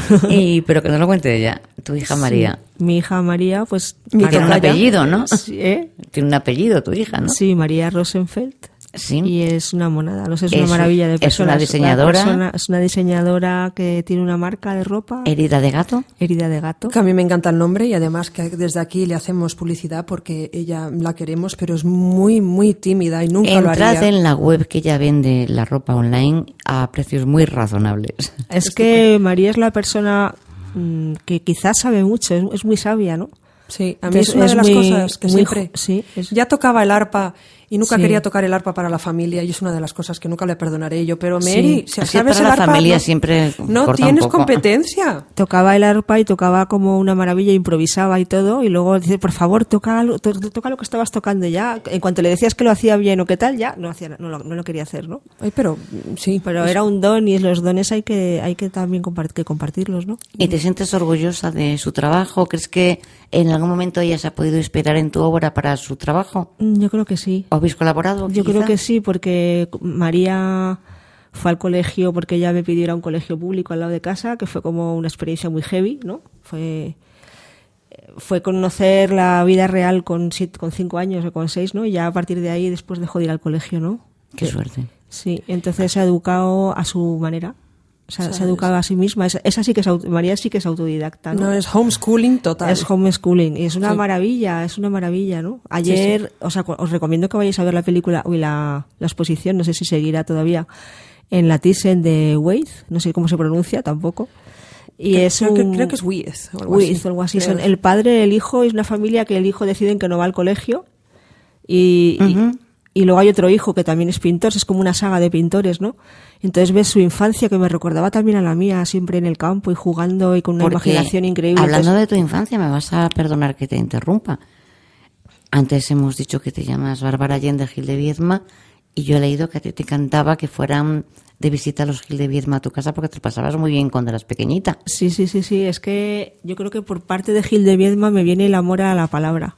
y, pero que no lo cuente ella, tu hija María. Sí. Mi hija María, pues... Mi Que tiene un tocaya. apellido, ¿no? Sí, ¿eh? Tiene un apellido tu hija, ¿no? Sí, María Rosenfeld. Sí. Y es una monada, no sé, es, Es una maravilla de un- es persona. una diseñadora. persona- es una diseñadora que tiene una marca de ropa, Herida de gato. herida de gato. Que a mí me encanta el nombre y además que desde aquí le hacemos publicidad porque ella la queremos, pero es muy, muy tímida y nunca lo Entrad haría. en la web que ella vende la ropa online a precios muy razonables. Es que María es la persona mm, que quizás sabe mucho, es, es muy sabia, ¿no? Sí, a mí Entonces, es una es de las muy- cosas que muy siempre... jo- sí, es- Ya tocaba el arpa y nunca Sí. quería tocar el arpa para la familia y es una de las cosas que nunca le perdonaré yo. Pero Mary, si Es que sabes para el la arpa, familia no, siempre no corta un tienes poco. competencia. Tocaba el arpa y tocaba como una maravilla, improvisaba y todo, y luego dice, por favor, toca, algo- to- toca lo que estabas tocando ya. En cuanto le decías que lo hacía bien o qué tal, ya no, hacía, no, lo, no lo quería hacer, ¿no? Ay, pero mm, sí. Pero era un don y los dones hay que, hay que también compart- que compartirlos, ¿no? ¿Y te sientes orgullosa de su trabajo? ¿Crees que en algún momento ella se ha podido inspirar en tu obra para su trabajo? Mm, Yo creo que sí. ¿O habéis colaborado? Yo quizá? creo que sí, porque María fue al colegio porque ella me pidió ir a un colegio público al lado de casa, que fue como una experiencia muy heavy, ¿no? Fue fue conocer la vida real con siete, con cinco años o con seis, ¿no? Y ya a partir de ahí después dejó de ir al colegio, ¿no? Qué suerte. Sí, entonces se ha educado a su manera. O sea, se ha educado a sí misma. Esa, esa sí que es, auto- María sí que es autodidacta, ¿no? No, es homeschooling total. Es homeschooling y es una Sí. maravilla, es una maravilla, ¿no? Ayer, o sea, cu- os recomiendo que vayáis a ver la película, uy, la, la exposición, no sé si seguirá todavía, en la Thyssen de Waith, no sé cómo se pronuncia tampoco. Y Creo- es creo, que, un- creo que es With o algo With, así. o algo así. Creo. Son el padre, el hijo, es una familia que el hijo deciden que no va al colegio y, y- Ujú. Y luego hay otro hijo que también es pintor, es como una saga de pintores, ¿no? Entonces ves su infancia, que me recordaba también a la mía, siempre en el campo y jugando y con una Porque, imaginación increíble. Hablando Entonces, de tu infancia, me vas a perdonar que te interrumpa. Antes hemos dicho que te llamas Bárbara Allende Gil de Viedma y yo he leído que a ti te encantaba que fueran de visita a los Gil de Viedma a tu casa porque te lo pasabas muy bien cuando eras pequeñita. sí, sí, sí, sí, es que yo creo que por parte de Gil de Viedma me viene el amor a la palabra,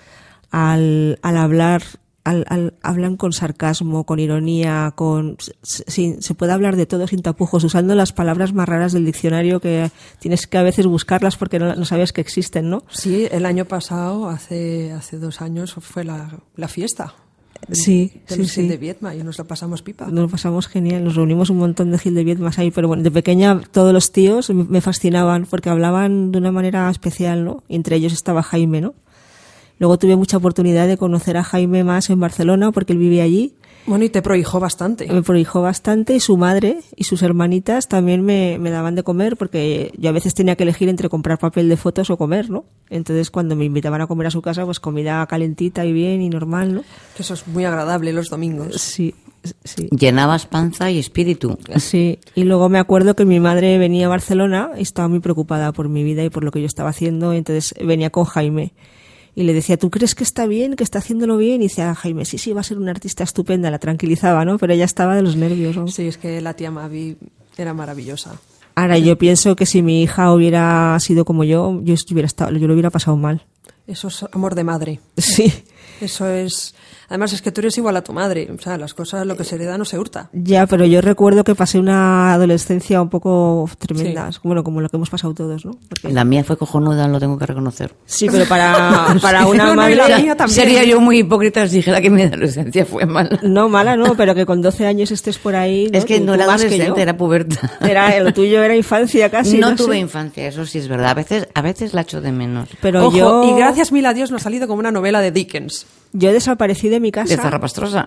al, al hablar, al, al hablan con sarcasmo, con ironía, con sin, se puede hablar de todo sin tapujos, usando las palabras más raras del diccionario que tienes que a veces buscarlas porque no, no sabes que existen, ¿no? Sí, el año pasado, hace, hace dos años, fue la, la fiesta. Sí, de sí, los Gil sí. de Viedma y nos lo pasamos pipa. Nos lo pasamos genial, nos reunimos un montón de Gil de Viedmas ahí, pero bueno, de pequeña todos los tíos me fascinaban porque hablaban de una manera especial, ¿no? Y entre ellos estaba Jaime, ¿no? Luego tuve mucha oportunidad de conocer a Jaime más en Barcelona porque él vivía allí. Bueno, y te prohijó bastante. Me prohijó bastante y su madre y sus hermanitas también me, me daban de comer porque yo a veces tenía que elegir entre comprar papel de fotos o comer, ¿no? Entonces cuando me invitaban a comer a su casa, pues comida calentita y bien y normal, ¿no? Eso es muy agradable los domingos. Sí, sí. Llenabas panza y espíritu. Sí, y luego me acuerdo que mi madre venía a Barcelona y estaba muy preocupada por mi vida y por lo que yo estaba haciendo, y entonces venía con Jaime. Y le decía, ¿tú crees que está bien, que está haciéndolo bien? Y decía, Jaime, sí, sí, va a ser una artista estupenda. La tranquilizaba, ¿no? Pero ella estaba de los nervios, ¿no? Sí, es que la tía Mavi era maravillosa. Ahora, yo pienso que si mi hija hubiera sido como yo, yo, hubiera estado, yo lo hubiera pasado mal. Eso es amor de madre. Sí. Eso es... Además, es que tú eres igual a tu madre. O sea, las cosas, lo que se hereda no se hurta. Ya, pero yo recuerdo que pasé una adolescencia un poco tremenda. Sí. Bueno, como lo que hemos pasado todos, ¿no? Porque... La mía fue cojonuda, lo tengo que reconocer. Sí, pero para, para una no, madre... No, la mía también. Sería yo muy hipócrita si dijera que mi adolescencia fue mala. No, mala no, pero que con doce años estés por ahí... ¿no? Es que tú, no tú era más adolescente, era puberta. Era, lo tuyo era infancia casi. No, no tuve sé. infancia, eso sí es verdad. A veces, a veces la echo de menos. Pero Ojo, yo... y gracias mil a Dios nos ha salido como una novela de Dickens. Yo desaparecí de mi casa. De Zarrapastrosa.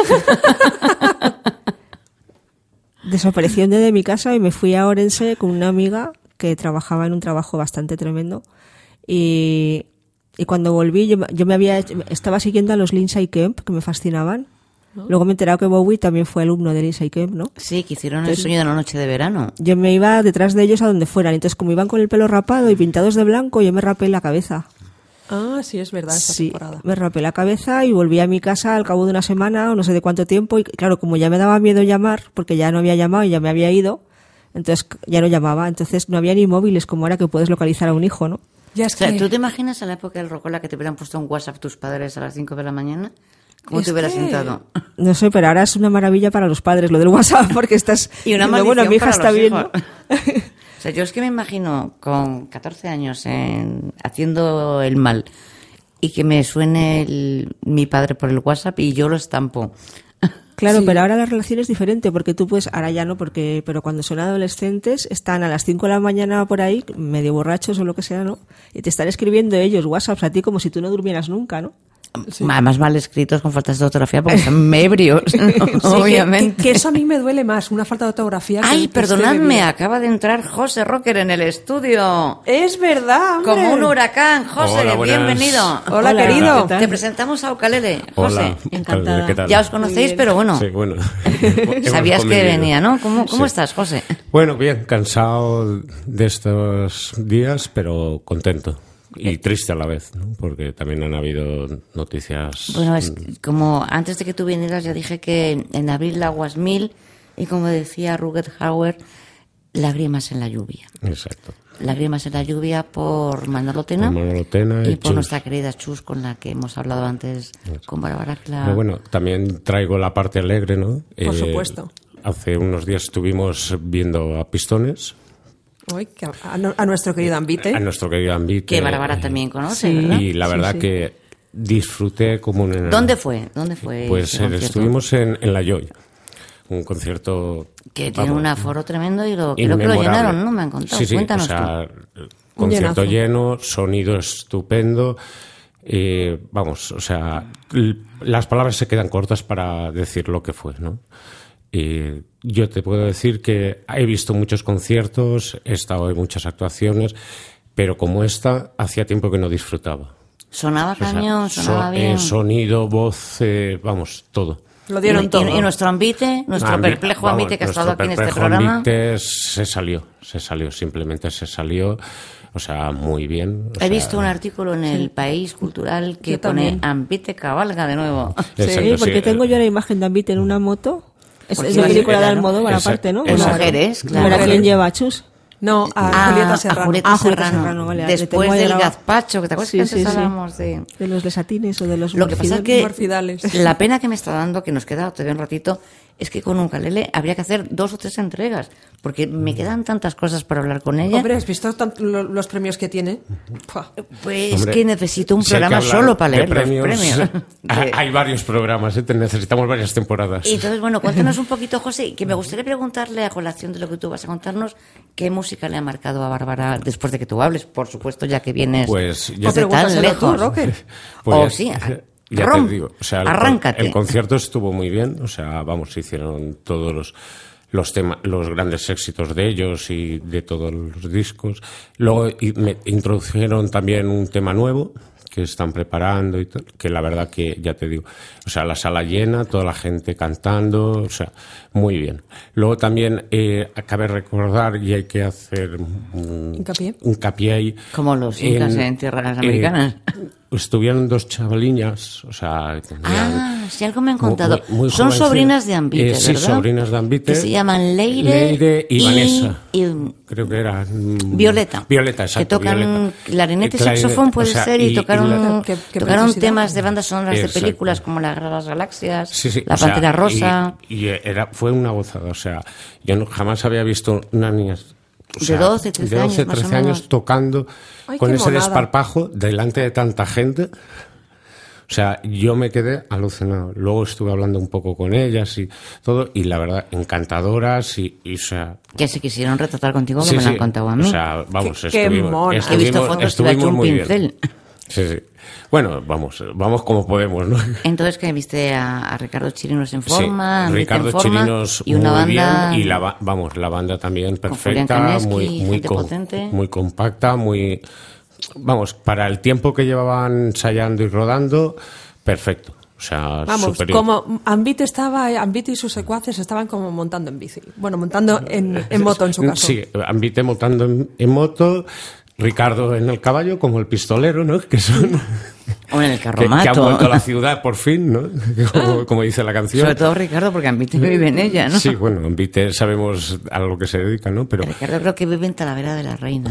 Desaparecí de mi casa y me fui a Orense con una amiga que trabajaba en un trabajo bastante tremendo. Y, y cuando volví, yo, yo me había estaba siguiendo a los Lindsay Kemp, que me fascinaban. ¿No? Luego me he enterado que Bowie también fue alumno de Lindsay Kemp, ¿no? Sí, que hicieron Entonces, el sueño de la noche de verano. Yo me iba detrás de ellos a donde fueran. Entonces, como iban con el pelo rapado y pintados de blanco, yo me rapé la cabeza. Ah, sí, es verdad, esta sí, temporada. Me rapé la cabeza y volví a mi casa al cabo de una semana o no sé de cuánto tiempo. Y claro, como ya me daba miedo llamar, porque ya no había llamado y ya me había ido, entonces ya no llamaba. Entonces no había ni móviles como ahora que puedes localizar a un hijo, ¿no? Ya es o sea, que... ¿tú te imaginas en la época del Rocola que te hubieran puesto un WhatsApp tus padres a las cinco de la mañana? ¿Cómo es te hubieras que... sentado? No sé, pero ahora es una maravilla para los padres lo del WhatsApp, porque estás... Y una maldición bueno, mi hija para está los bien, hijos. ¿no? O sea, yo es que me imagino con catorce años en, haciendo el mal y que me suene el, mi padre por el WhatsApp y yo lo estampo. Claro, Sí. pero ahora la relación es diferente, porque tú puedes, ahora ya no, porque, pero cuando son adolescentes, están a las cinco de la mañana por ahí, medio borrachos o lo que sea, ¿no? Y te están escribiendo ellos WhatsApps a ti como si tú no durmieras nunca, ¿no? Sí. Además mal escritos con faltas de ortografía porque son ebrios, ¿no? Sí, que- obviamente. Que, que eso a mí me duele más, una falta de ortografía. que- Ay, que esté perdonadme, bebida. acaba de entrar José Rocker en el estudio. Es verdad, hombre. Como un huracán, José, Hola, buenas. bienvenido. Hola, Hola, querido. ¿qué tal? Te presentamos a Ukalele, José. Hola, encantada. ¿qué tal? Ya os conocéis, bien. pero bueno, Sí, bueno. sabías Hemos que convivido. venía, ¿no? ¿Cómo, cómo Sí. estás, José? Bueno, bien, cansado de estos días, pero contento. Y triste a la vez, ¿no? Porque también han habido noticias... Bueno, es como antes de que tú vinieras ya dije que en abril aguas mil y como decía Rugged Hauer, lágrimas en la lluvia. Exacto. Lágrimas en la lluvia por Manolo Tena, Por Manolo Tena y y por Chus. nuestra querida Chus con la que hemos hablado antes con Bárbara. que la- Pero bueno, también traigo la parte alegre, ¿no? Por supuesto. Hace unos días estuvimos viendo a Pistones, Uy, que a, a- a nuestro querido Ambite. a nuestro querido Ambite. que Bárbara también conoce, sí. ¿verdad? Y la verdad sí. que disfruté como un... ¿Dónde fue? ¿Dónde fue? Pues ese eh, concierto? estuvimos en, en La Joy, un concierto... Que tiene vamos, un aforo tremendo y lo, creo que lo inmemorable. llenaron, ¿no? Me han contado. Sí, sí, Cuéntanos o sea, tú. concierto llenazo. lleno, sonido estupendo. eh, vamos, o sea, l- las palabras se quedan cortas para decir lo que fue, ¿no? Y yo te puedo decir que he visto muchos conciertos, he estado en muchas actuaciones, pero como esta, hacía tiempo que no disfrutaba. Sonaba O sea, cañón, sonaba so- bien. eh, sonido, voz, eh, vamos, todo. Lo Y, dieron y- todo. y nuestro Ambite, nuestro Ambi- perplejo vamos, Ambite que ha nuestro estado aquí en este perplejo programa. Ambite se salió, se salió, simplemente se salió, o sea, muy bien. o He sea, visto un artículo en el País Cultural que Yo pone también. Ambite cabalga de nuevo. exacto, Sí, porque sí, tengo eh, yo la imagen de Ambite en una moto. Es, Porque es de iba a película ser, de ¿no? Almodóvar Exacto, aparte, ¿no? exacto. Mujeres, claro. ¿Pero a quién lleva? ¿Chus? No, a Ah, Julieta Serrano. a Julieta Ah, Julieta Serrano. Serrano, vale, le Después tengo ahí del grabado. gazpacho, que te acuerdas Sí, que antes sí, sí. hablábamos de... De los desatines o de los Lo que pasa es morfidales. que Morfidales. la pena que me está dando, que nos queda todavía un ratito, es que con un ukelele habría que hacer dos o tres entregas, porque me quedan tantas cosas para hablar con ella. Hombre, ¿has visto tan- lo- los premios que tiene? Pua. Pues Hombre, que necesito un si hay que programa hablar solo para de leer premios, los premios. hay- De- Hay varios programas, ¿eh? Te- necesitamos varias temporadas. Y entonces, bueno, cuéntanos un poquito, José, que me gustaría preguntarle a colación de lo que tú vas a contarnos, ¿qué música le ha marcado a Bárbara después de que tú hables? Por supuesto, ya que vienes Pues ya desde te- tan pregúntaselo tú, lejos. Rocker. Pues o ya- sí, ya rom, te digo, o sea, el, arráncate. el concierto estuvo muy bien, o sea, vamos, se hicieron todos los los temas, los grandes éxitos de ellos y de todos los discos. Luego y me introdujeron también un tema nuevo que están preparando y tal, que la verdad que ya te digo, o sea, la sala llena, toda la gente cantando, o sea, muy bien. Luego también eh, cabe recordar y hay que hacer un Hincapié. hincapié ahí. Como los incas en tierras eh, americanas. estuvieron dos chavaliñas, o sea, tenían- Ah, si algo me han contado. muy- muy Son jovencitas. sobrinas de Ambite, Eh, sí, ¿verdad? sobrinas de Ambite. Que se llaman Leire, Leire y Vanessa. y Creo que era mm, Violeta. Violeta, exacto. Que tocan Violeta. clarinete y Eh, clarinete, saxofón, puede o sea, ser, y, tocaron, la- Qué- qué tocaron preciosidad. temas de bandas sonoras Exacto. de películas como La Guerra de las Galaxias, Sí, sí, La o sea, Pantera Rosa. Y, y era, fue una gozada, o sea, yo no- jamás había visto una niña o De sea, doce, trece de doce, años, más o trece años menos. tocando Ay, con qué ese monada. desparpajo delante de tanta gente. O sea, yo me quedé alucinado. Luego estuve hablando un poco con ellas y todo, y la verdad, encantadoras y, y, o sea... Que se quisieron retratar contigo, que sí, me lo sí, han contado a mí. O sea, vamos, Qué- qué estuvimos, mona. He visto estuvimos, fotos que le ha estuvimos hecho un muy pincel. bien. Sí, sí. Bueno, vamos, vamos como podemos, ¿no? Entonces, que viste a, a Ricardo Chirinos en forma, Sí, Ambite Ricardo en forma, Chirinos y una muy banda... bien, y la ba- vamos, la banda también Con Julián perfecta, Caneski, muy muy gente com- potente. muy compacta, muy vamos, para el tiempo que llevaban ensayando y rodando, perfecto. O sea, Vamos, superior. como Ambite estaba, Ambite y sus secuaces estaban como montando en bici. Bueno, montando en, en moto en su caso. Sí, Ambite montando en, en moto, Ricardo en el caballo, como el pistolero, ¿no? Que son O en el que, que han carromato. vuelto a la ciudad por fin, ¿no? Como, como dice la canción. Sobre todo Ricardo, porque Ambite vive en ella, ¿no? Sí, bueno, Ambite sabemos a lo que se dedica, ¿no? Pero Ricardo creo que vive en Talavera de la Reina.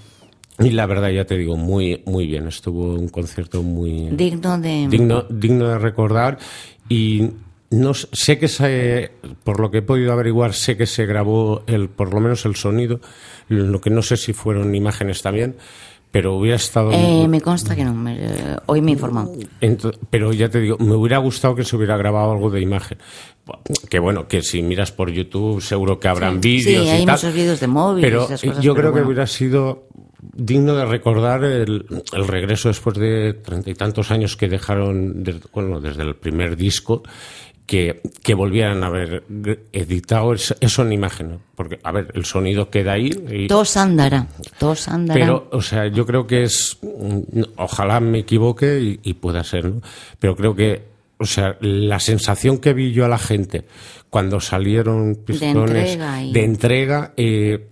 y la verdad, ya te digo, muy muy bien. Estuvo un concierto muy Digno de... digno, digno de recordar y no s- sé que se, por lo que he podido averiguar, sé que se grabó el, por lo menos el sonido, lo que no sé si fueron imágenes también, pero hubiera estado. Eh, me consta que no. me- eh, hoy me he informado. Ento- pero ya te digo, me hubiera gustado que se hubiera grabado algo de imagen. Que bueno, que si miras por YouTube seguro que habrán Sí. vídeos Sí, y hay tal. muchos vídeos de móvil y Pero esas cosas, yo pero creo bueno. que hubiera sido digno de recordar el, el regreso después de treinta y tantos años que dejaron, de- bueno, desde el primer disco, que, que volvieran a haber editado eso, eso en imagen. Porque, a ver, el sonido queda ahí. Y, Todos andará. Todos andará. pero, o sea, yo creo que es. mm, Ojalá me equivoque y, y pueda ser, ¿no? Pero creo que, o sea, la sensación que vi yo a la gente cuando salieron pistones entrega y- de entrega, eh,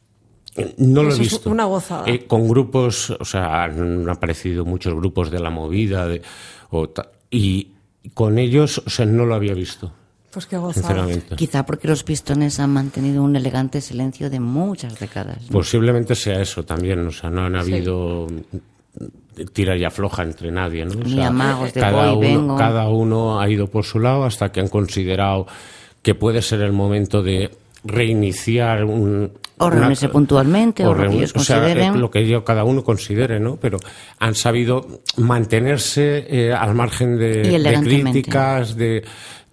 no lo he Eso es visto. una gozada. Eh, con grupos, o sea, han aparecido muchos grupos de la movida de, o ta- y con ellos, o sea, no lo había visto, Pues qué gozada. sinceramente. Quizá porque los pistones han mantenido un elegante silencio de muchas décadas. ¿no? Posiblemente sea eso también, o sea, no han habido tira y afloja entre nadie, ¿no? O Ni sea, amagos de cada voy, uno, vengo. cada uno ha ido por su lado hasta que han considerado que puede ser el momento de reiniciar un O una- reunirse puntualmente, o lo que reun- ellos o sea, consideren. eh, lo que ello- cada uno considere, ¿no? Pero han sabido mantenerse eh, al margen de, Y de elegantemente. críticas, de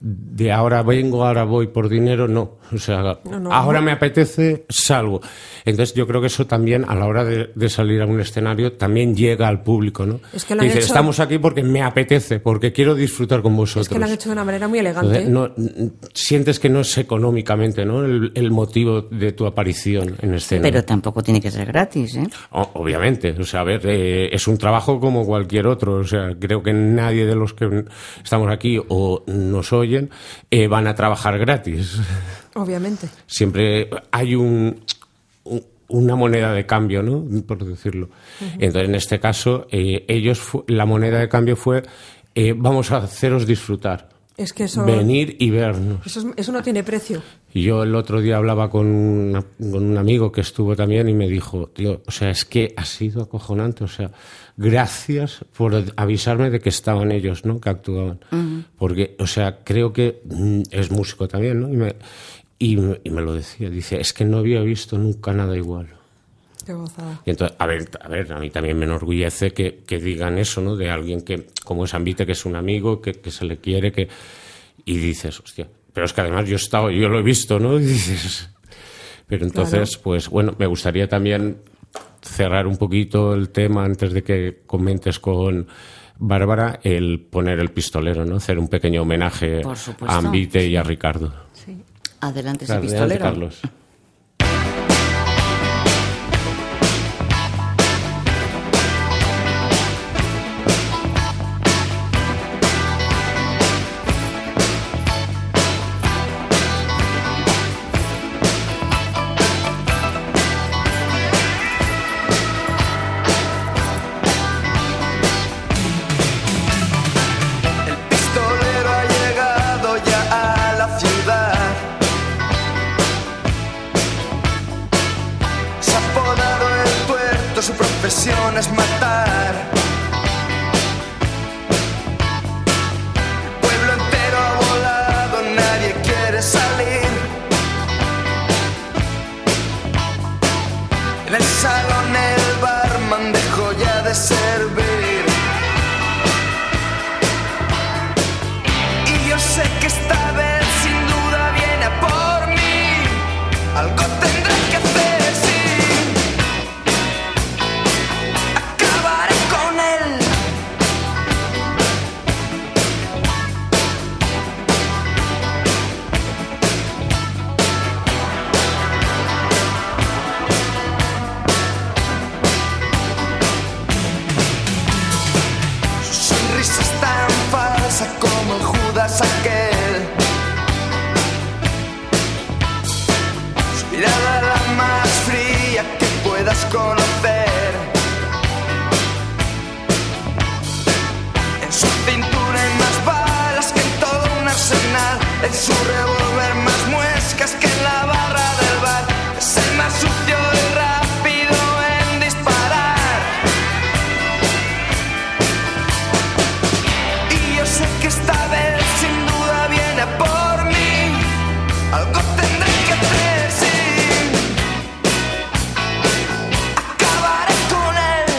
de ahora vengo, ahora voy por dinero, no. O sea, No, no, ahora no. me apetece, salgo. Entonces yo creo que eso también, a la hora de, de salir a un escenario, también llega al público, ¿no? Es que lo han dice, hecho- estamos aquí porque me apetece, porque quiero disfrutar con vosotros. Es que lo han hecho de una manera muy elegante. Entonces, no, n- sientes que no es económicamente, ¿no? El, el motivo de tu aparición en escena. Pero tampoco tiene que ser gratis, ¿eh? O- obviamente, o sea, a ver, eh, es un trabajo como cualquier otro, o sea, creo que nadie de los que estamos aquí o nos oyen eh, van a trabajar gratis. Obviamente. Siempre hay un, un- una moneda de cambio, ¿no? Por decirlo. Entonces, en este caso, eh, ellos, fu- la moneda de cambio fue, eh, vamos a haceros disfrutar, Es que eso, venir y vernos. eso, es- eso no tiene precio. Y yo el otro día hablaba con, una- con un amigo que estuvo también y me dijo, tío, o sea, es que ha sido acojonante, o sea, gracias por avisarme de que estaban ellos, ¿no? Que actuaban. Porque, o sea, creo que mm, es músico también, ¿no? Y me, y, me- y me lo decía, dice, es que no había visto nunca nada igual. Qué gozada. Y entonces, a ver, a ver, a mí también me enorgullece que, que digan eso, ¿no? De alguien que, como es Ambite, que es un amigo, que, que se le quiere, que... Y dices, hostia, pero es que además yo he estado, yo lo he visto, ¿no? Y dices... Pero entonces, Claro. pues bueno, me gustaría también cerrar un poquito el tema antes de que comentes con Bárbara, el poner el pistolero, ¿no? Hacer un pequeño homenaje Por supuesto. a Ambite y a Ricardo. Adelante ese Adelante, pistolero. Carlos. El pistolero ha llegado ya a la ciudad. Se ha apodado el tuerto, su profesión es matar. El pueblo entero ha volado, nadie quiere salir. En el salón el barman dejó ya de servir. Y yo sé que esta vez sin duda viene a por mí. Algo tendré que hacer, sí. Acabaré con él. Su sonrisa es tan falsa como el Judas aquel. Su mirada la más fría que puedas conocer. En su cintura hay más balas que en todo un arsenal. En su revólver más muescas que en la barra del bar. Es el más sucio y rápido en disparar. Y yo sé que esta vez sin duda viene a por mí. Algo tendré que hacer, sí. Acabaré con él.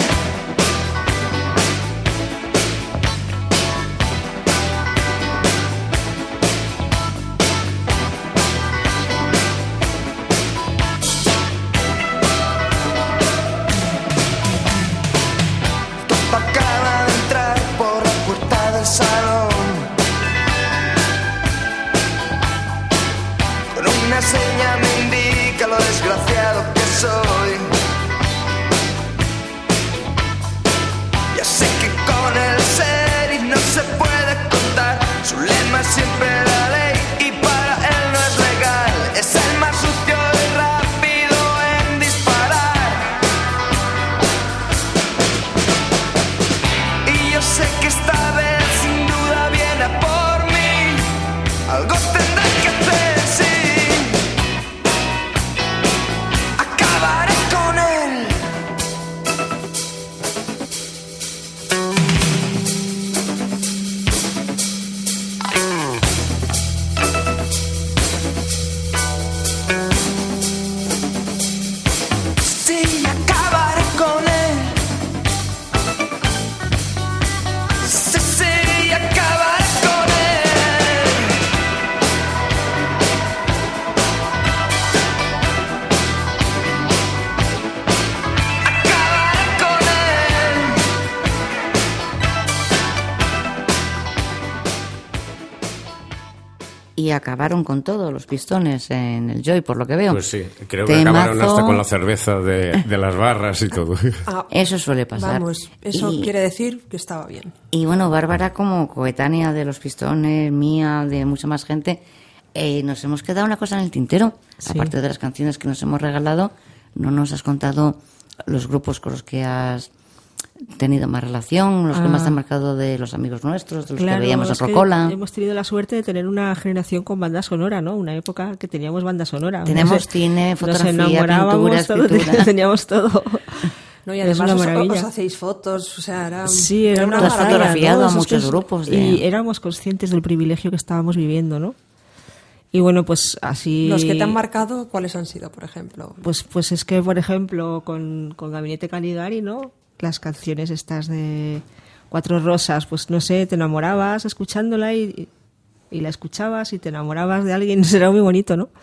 y acabaron con todo, los Pistones en el Joy, por lo que veo. Pues sí, creo que Temazo. acabaron hasta con la cerveza de, de las barras y todo. Ah, Eso suele pasar. Vamos, eso Y- quiere decir que estaba bien. Y bueno, Bárbara, como coetánea de los Pistones, mía, de mucha más gente, eh, nos hemos quedado una cosa en el tintero. Sí. Aparte de las canciones que nos hemos regalado, no nos has contado los grupos con los que has tenido más relación, los que Ah. más te han marcado de los amigos nuestros, de los Claro, que veíamos en es que Rocola. hemos tenido la suerte de tener una generación con banda sonora, ¿no? Una época que teníamos banda sonora. Tenemos No sé, cine, nos fotografía, enamorábamos, pintura, todo, escritura. teníamos todo. No, y Es además una os, maravilla. os hacéis fotos, o sea, era, Sí, era una Tú has maravilla, fotografiado ¿no? a Eso es muchos que es- grupos de- Y éramos conscientes del privilegio que estábamos viviendo, ¿no? Y bueno, pues así... Los que te han marcado, ¿cuáles han sido, por ejemplo? Pues, pues es que, por ejemplo, con, con Gabinete Caligari, ¿no? Las canciones estas de Cuatro Rosas, pues no sé, te enamorabas escuchándola y, y la escuchabas y te enamorabas de alguien, será muy bonito, ¿no?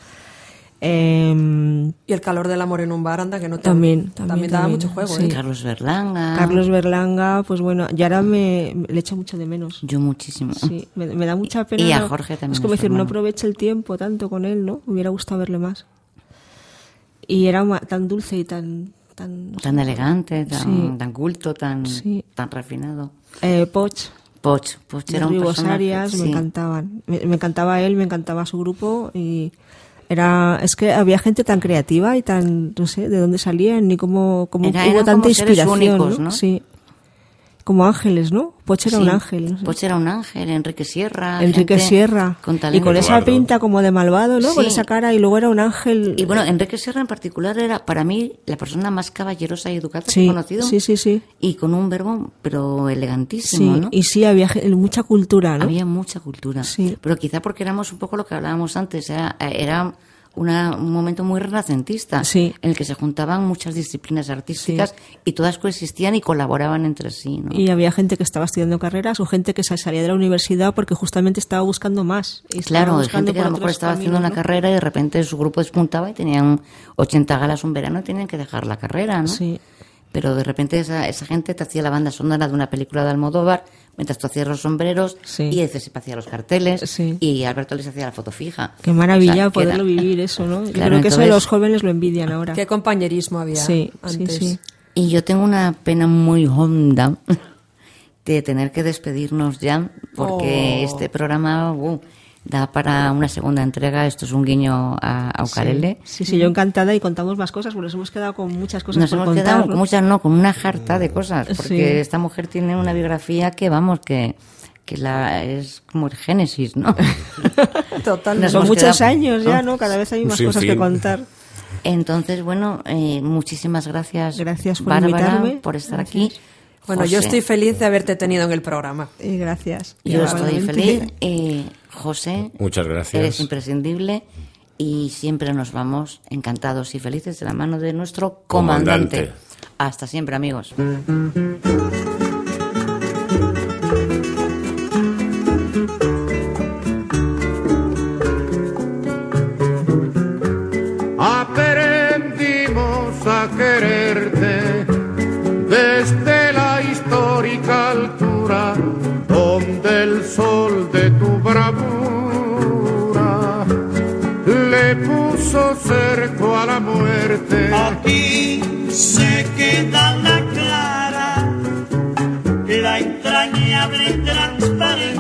Eh, Y el calor del amor en un bar, anda, que no te- También, también, daba también, mucho juego, sí. ¿eh? Carlos Berlanga. Carlos Berlanga, pues bueno, y ahora me, me- le echo mucho de menos. Yo muchísimo. Sí, me, me da mucha pena. Y a no- Jorge también, Es como a su decir, no hermano. aproveche el tiempo tanto con él, ¿no? Me hubiera gustado verle más. Y era ma- tan dulce y tan... Tan, Tan elegante, tan, Sí. tan culto, tan, Sí. tan refinado. Eh, Poch, Poch, Poch era un Ribos personaje, Arias, me sí. encantaban. Me, me encantaba él, me encantaba su grupo y era es que había gente tan creativa y tan, no sé, de dónde salían ni cómo, cómo Era- hubo eran tanta como seres inspiración, únicos, ¿no? ¿no? Sí. Como ángeles, ¿no? Poch era Sí. un ángel. No sé. Poch era un ángel, Enrique Sierra. Enrique gente Sierra. Con Y talento. con esa Eduardo. pinta como de malvado, ¿no? Con Sí. esa cara y luego era un ángel. Y bueno, Enrique Sierra en particular era para mí la persona más caballerosa y educada que sí, he conocido. sí, sí, sí. Y con un verbo, pero elegantísimo, Sí, ¿no? y sí, había ge- mucha cultura, ¿no? Había mucha cultura. Sí. Pero quizá porque éramos un poco lo que hablábamos antes, era, era una, un momento muy renacentista, Sí. en el que se juntaban muchas disciplinas artísticas y todas coexistían y colaboraban entre sí, ¿no? Y había gente que estaba estudiando carreras o gente que sa- salía de la universidad porque justamente estaba buscando más. y estaba Claro, hay buscando gente que a por lo mejor otros estaba haciendo caminos, una ¿no? carrera y de repente su grupo despuntaba y tenían ochenta galas un verano y tenían que dejar la carrera, ¿no? Sí. Pero de repente esa, esa gente te hacía la banda sonora de una película de Almodóvar mientras tú hacías los sombreros Sí. y ese se hacía los carteles Sí. y Alberto les hacía la foto fija. Qué maravilla O sea, que poderlo era- vivir eso, ¿no? Yo Claro, creo que eso entonces- los jóvenes lo envidian ahora. Qué compañerismo había Sí, antes. sí, sí. Y yo tengo una pena muy honda de tener que despedirnos ya, porque Oh. este programa uh, da para una segunda entrega. Esto es un guiño a, a Ucarele. Sí, sí, yo encantada y contamos más cosas, porque nos hemos quedado con muchas cosas Nos por hemos contar. quedado ¿no? con muchas, no, con una jarta de cosas, porque Sí. esta mujer tiene una biografía que, vamos, que, que la es como el Génesis, ¿no? Totalmente. Nos Son hemos muchos quedado- años ya, ¿no? ¿no? Cada vez hay Un más cosas que sinfín. contar. Entonces, bueno, eh, muchísimas gracias, Gracias por Bárbara, invitarme. por estar Gracias. aquí. Bueno, yo José, estoy feliz de haberte tenido en el programa. Y gracias. Yo estoy Igualmente. feliz. Eh, José, Muchas gracias. eres imprescindible y siempre nos vamos encantados y felices de la mano de nuestro comandante. Comandante. Hasta siempre, amigos. Aprendimos a quererte desde la histórica altura donde el sol de tu bravura le puso cerco a la muerte. Aquí se queda la clara, la entrañable y transparente